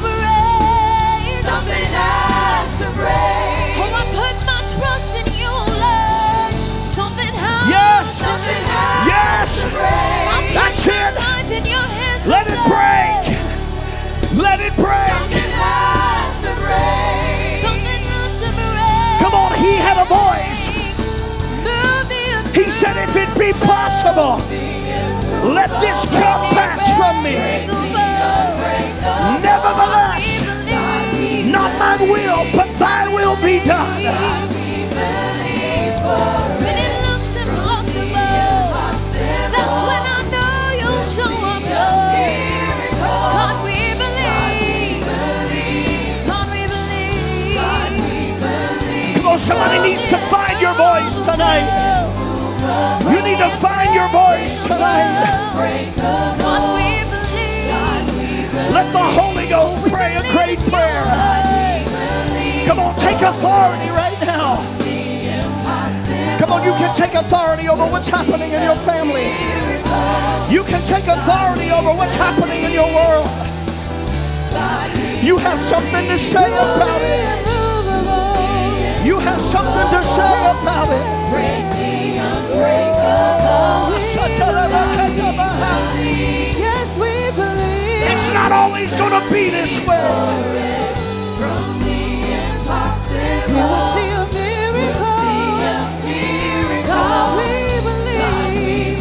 to break. Oh, I put my trust in you, Lord. Something has Yes. to break. I put That's my it. life in your hands. Let it break. Let it break. Something has to break. Come on, he had a voice. He said, if it be possible, let this cup pass from me. Nevertheless, not my will, but thy will be done. When it looks impossible, that's when I know you'll show up, Lord. God, we believe. God, we believe. Come on, somebody needs to find your voice tonight. You need to find your voice tonight. God, we believe. Let the Holy Ghost pray a great prayer. Come on, take authority right now. Come on, you can take authority over what's happening in your family. You can take authority over what's happening in your world. You have something to say about it. You have something to say about it. It's not always going to be this way. From the impossible, we will see a miracle. God, we believe.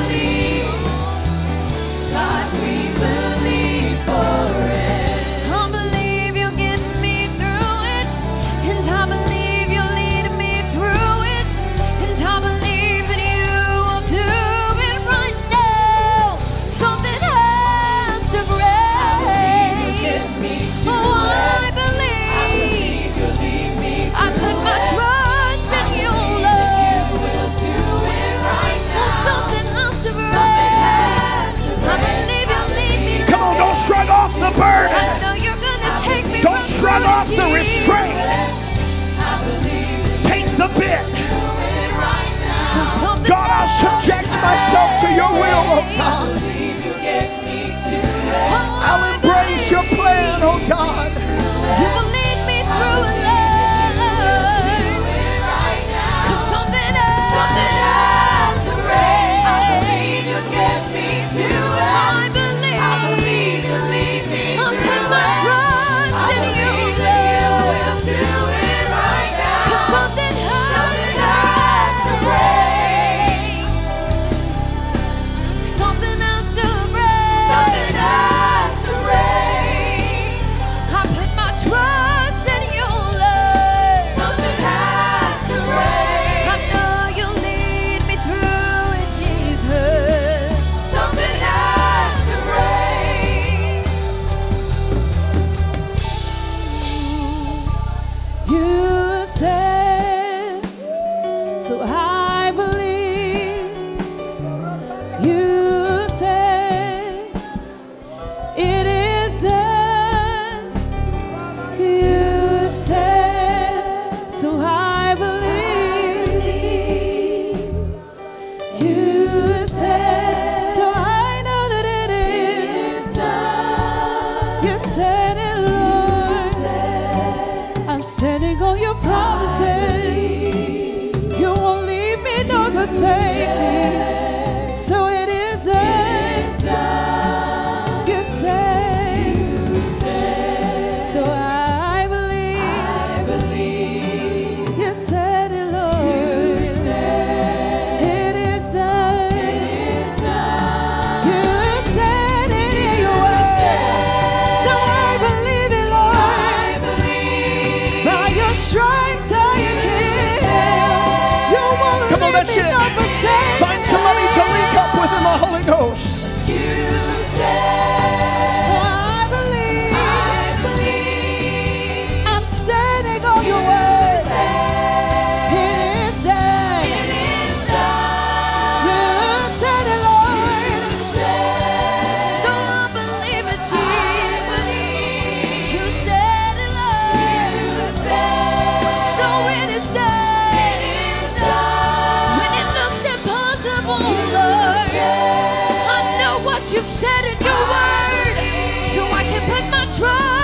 God, we believe for it. I believe you'll get me through it, and I believe you'll lead me through it, and I believe that you will do it right now. Something has to break. Oh, I believe. I put my trust in you, Lord. Oh, something has to break. I believe you'll lead me. Come on, don't shrug off the burden. I know you're gonna take me. Don't shrug off the restraint. Take the bit. God, I'll subject myself to your will, oh God. I'll embrace your plan, oh God. You will lead me through it, Lord. 'Cause something has to break. I believe you'll get me to it. I believe you'll lead me through it. I put my trust in you, Lord. Will do it right now. 'Cause something has to break. Something has to break. Something has to break. I put my trust in you, Lord. Something has to break. I know you'll lead me through it, Jesus. Something has to break. You said, so I believe. You said, it is done. You said, so I believe. You said, so I know that it is done. You said it, Lord. I'm standing on your promises. You won't leave me nor forsake me. So it is done. You say, so I believe. You said it, Lord. It is done. You said it in your word. So I believe it, Lord. By your stripes I am healed. You won't Come on, leave that's me it. nor forsake me. Find somebody to link up with in the Holy Ghost. So I believe. I'm standing on your word. It is done. You said it, Lord. So I believe it, Jesus. You said it, Lord. So it is done. When it looks impossible, Lord, I know what you've said in your word, so I can put my trust